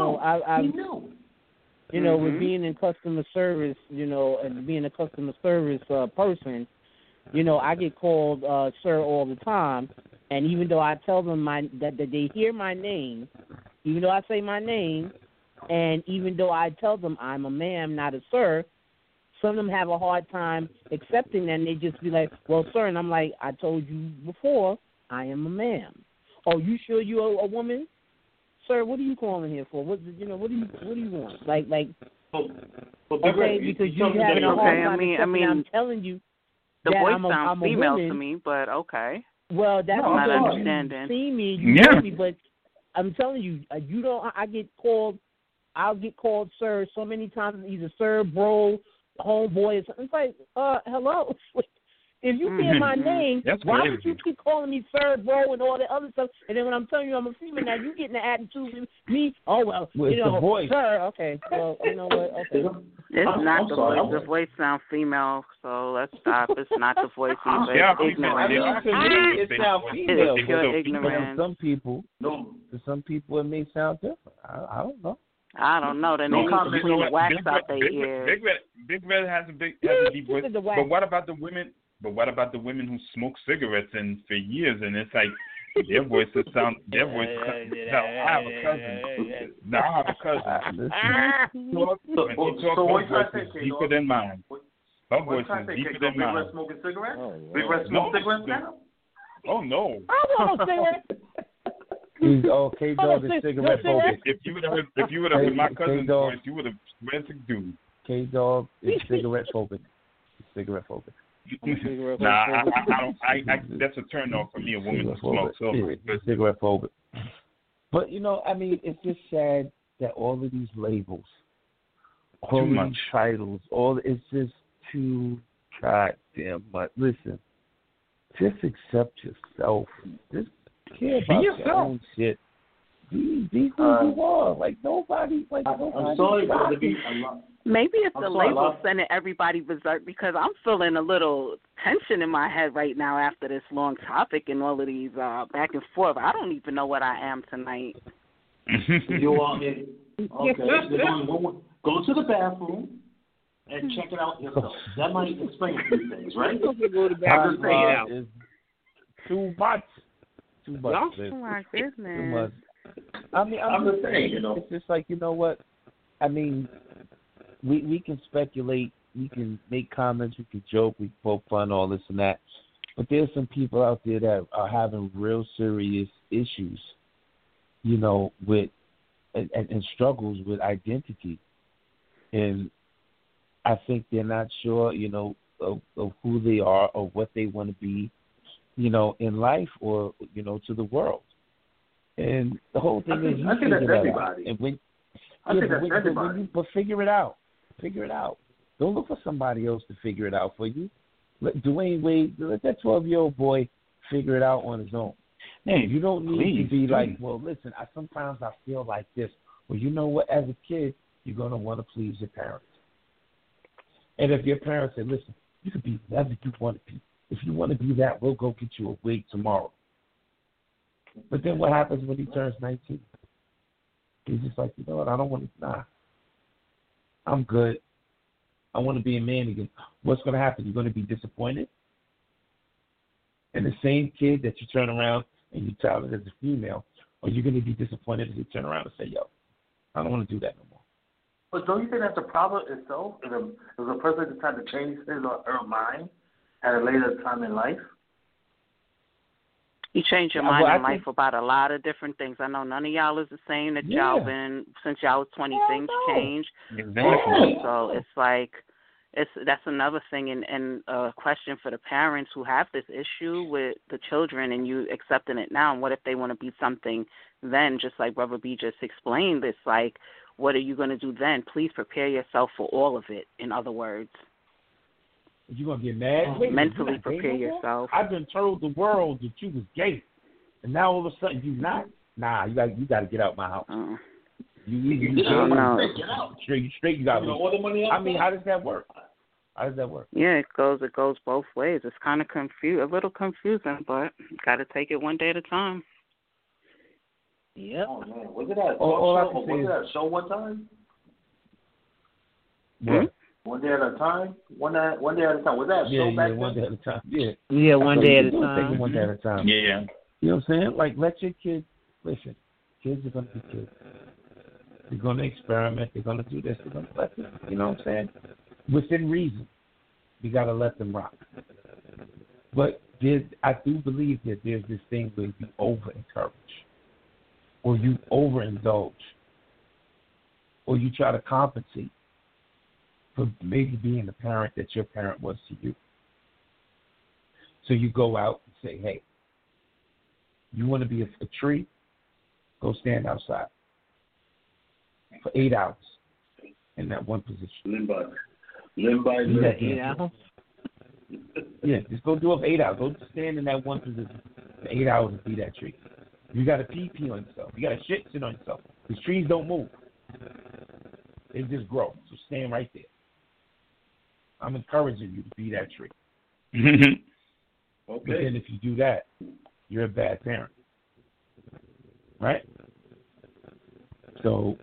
you know, with being in customer service, you know, and being a customer service person, you know, I get called sir all the time, and even though I tell them that they hear my name, even though I say my name, and even though I tell them I'm a ma'am, not a sir, some of them have a hard time accepting that, and they just be like, well, sir, and I'm like, I told you before, I am a ma'am. Oh, you sure you're a woman? Sir, what are you calling here for? What do you want? Like okay, because you having a hard time accepting. I'm telling you, the that voice I'm sounds female woman. to me, but okay. Well, that's not because understanding. You see me, you know me, but I'm telling you, you don't. I get called. I'll get called sir so many times, either sir, bro, homeboy, or something. It's like, hello. If you hear my name, why would you keep calling me sir, bro, and all that other stuff? And then when I'm telling you I'm a female, now you getting the attitude with me. Oh, well, you know, sir, okay. Well, you know what? Okay. It's not the voice. The voice sounds female, so let's stop. It's not the voice either. Yeah, it's ignorant. It sounds female. It's pure ignorance. To some people, it may sound different. I don't know. I don't know. Then they need to clean the wax out their ears. Big Red has a deep voice. But what about the women? But what about the women who smoke cigarettes for years, and it's like their voices sound. I have a cousin. Now I have a cousin. Her voice is deeper than mine. Her voice is deeper than mine. Big Red smoking cigarettes? Big Red smoking cigarettes now? Oh no. I want a cigarette. K-Dog is cigarette phobic. If you would have heard my cousin's voice, you would have went to do. K-Dog is cigarette phobic. Cigarette phobic. Nah, I don't. That's a turn off for me. A woman who smokes cigarette phobic. But you know, I mean, it's just sad that all of these labels, all of these titles, it's just too goddamn much. Listen, just accept yourself. Just care about your own shit. Be who you are. Like nobody. I'm sorry, but to be maybe it's the label sending everybody berserk, because I'm feeling a little tension in my head right now after this long topic and all of these back and forth. I don't even know what I am tonight. You are okay. Go to the bathroom and check it out yourself. That might explain a few things, right? Go to the bathroom. Too much. Oh my goodness. Too much. I mean, I'm just saying, you know, it's just like, you know what? I mean, we can speculate, we can make comments, we can joke, we can poke fun, all this and that. But there's some people out there that are having real serious issues, you know, with and struggles with identity. And I think they're not sure, you know, of who they are or what they want to be, you know, in life or, you know, to the world. And the whole thing is, you figure that out. And but figure it out. Figure it out. Don't look for somebody else to figure it out for you. Let Dwayne Wade, let that 12-year-old boy figure it out on his own. Hey, you don't need to be like, well, listen, sometimes I feel like this. Well, you know what? As a kid, you're going to want to please your parents. And if your parents say, listen, you can be whatever you want to be. If you want to be that, we'll go get you a wig tomorrow. But then what happens when he turns 19? He's just like, you know what, I don't want to, I'm good. I want to be a man again. What's going to happen? You're going to be disappointed? And the same kid that you turn around and you tell it as a female, or you're going to be disappointed as you turn around and say, yo, I don't want to do that no more. But don't you think that's a problem itself? If a person decides to change his or her mind at a later time in life? You change your mind in life about a lot of different things. I know none of y'all is the same that y'all been since y'all was 20. Things change. Exactly. So it's like that's another thing, and a question for the parents who have this issue with the children, and you accepting it now. And what if they want to be something then? Just like Brother B just explained, it's like, what are you going to do then? Please prepare yourself for all of it. In other words. You gonna get mad? Mentally prepare yourself. I've been told the world that you was gay, and now all of a sudden you not. Nah, you got to get out my house. You get out. Straight. You got to. I mean, how does that work? Yeah, it goes both ways. It's kind of a little confusing, but got to take it one day at a time. Yep. Oh man, was it that show one time? What? One day at a time. One day at a time. Was that a show back then? One day at a time. Yeah. Yeah, one day at a time. One day at a time. Yeah. You know what I'm saying? Like, let your kids listen. Kids are gonna be kids. They're gonna experiment. They're gonna do this. They're gonna let them. You know what I'm saying? Within reason, you gotta let them rock. But I do believe that there's this thing where you over-encourage, or you overindulge, or you try to compensate for maybe being the parent that your parent was to you. So you go out and say, hey, you want to be a tree? Go stand outside for 8 hours in that one position. Live by 8 hours? Yeah, just go do it for 8 hours. Go stand in that one position for 8 hours and be that tree. You got to pee on yourself. You got to sit on yourself. Because trees don't move. They just grow. So stand right there. I'm encouraging you to be that tree. Okay. But then if you do that, you're a bad parent. Right? So,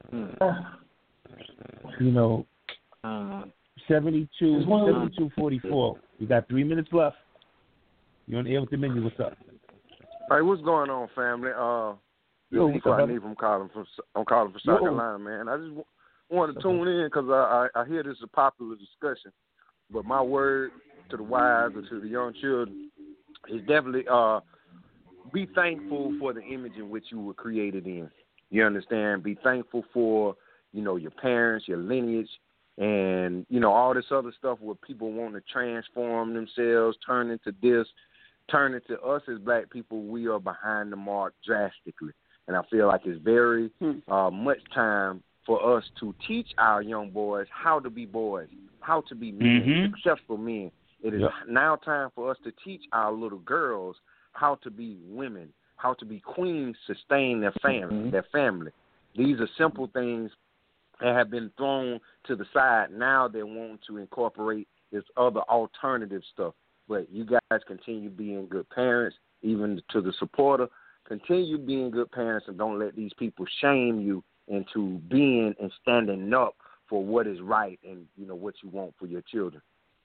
72-44. We got 3 minutes left. You're on the air with the menu. What's up? Hey, what's going on, family? I'm calling from South Carolina, man. I just wanted to tune in because I hear this is a popular discussion. But my word to the wives or to the young children is definitely be thankful for the image in which you were created in. You understand? Be thankful for, your parents, your lineage, and, all this other stuff where people want to transform themselves, turn into us as black people. We are behind the mark drastically. And I feel like it's very much time for us to teach our young boys how to be boys, how to be men, successful men. It is now time for us to teach our little girls how to be women, how to be queens, sustain their family. These are simple things that have been thrown to the side. Now they want to incorporate this other alternative stuff. But you guys continue being good parents, even to the supporter. Continue being good parents and don't let these people shame you into being and standing up for what is right and, what you want for your children.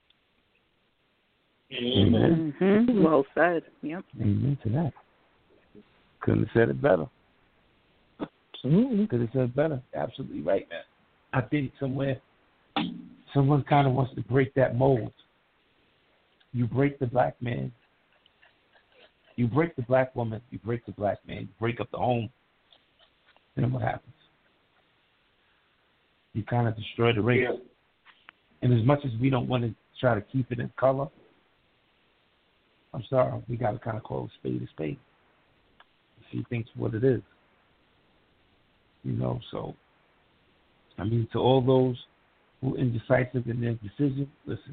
Amen. Mm-hmm. Well said. Yep. Amen to that. Couldn't have said it better. Absolutely. Could have said it better. Absolutely right, man. I think someone kind of wants to break that mold. You break the black man. You break the black woman. You break the black man. You break up the home. Then what happens? You kind of destroy the race. Yeah. And as much as we don't want to try to keep it in color, I'm sorry, we got to kind of call a spade a spade. See things for what it is. So, I mean, to all those who are indecisive in their decision, listen.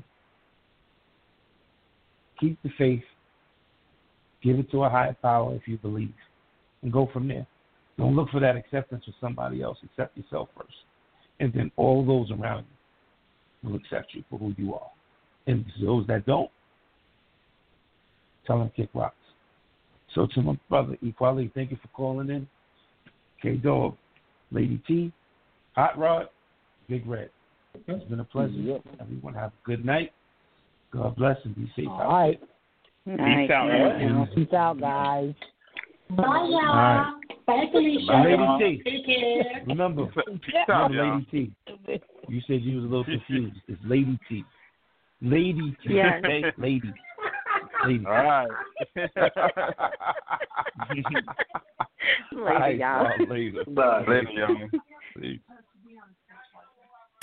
Keep the faith. Give it to a higher power if you believe. And go from there. Don't look for that acceptance from somebody else. Accept yourself first. And then all those around you will accept you for who you are. And those that don't, tell them kick rocks. So to my brother, Equality, thank you for calling in. K-Dog, Lady T, Hot Rod, Big Red. It's been a pleasure. Yep. Everyone have a good night. God bless and be safe. All right. Peace out. Peace out, guys. Bye, y'all. Right. Bye, Felicia. Lady T. Take care. Remember, Lady T. You said you was a little confused. It's Lady T. Lady T. Yes. Okay? Lady. All right. Later, y'all. Later. Later, y'all.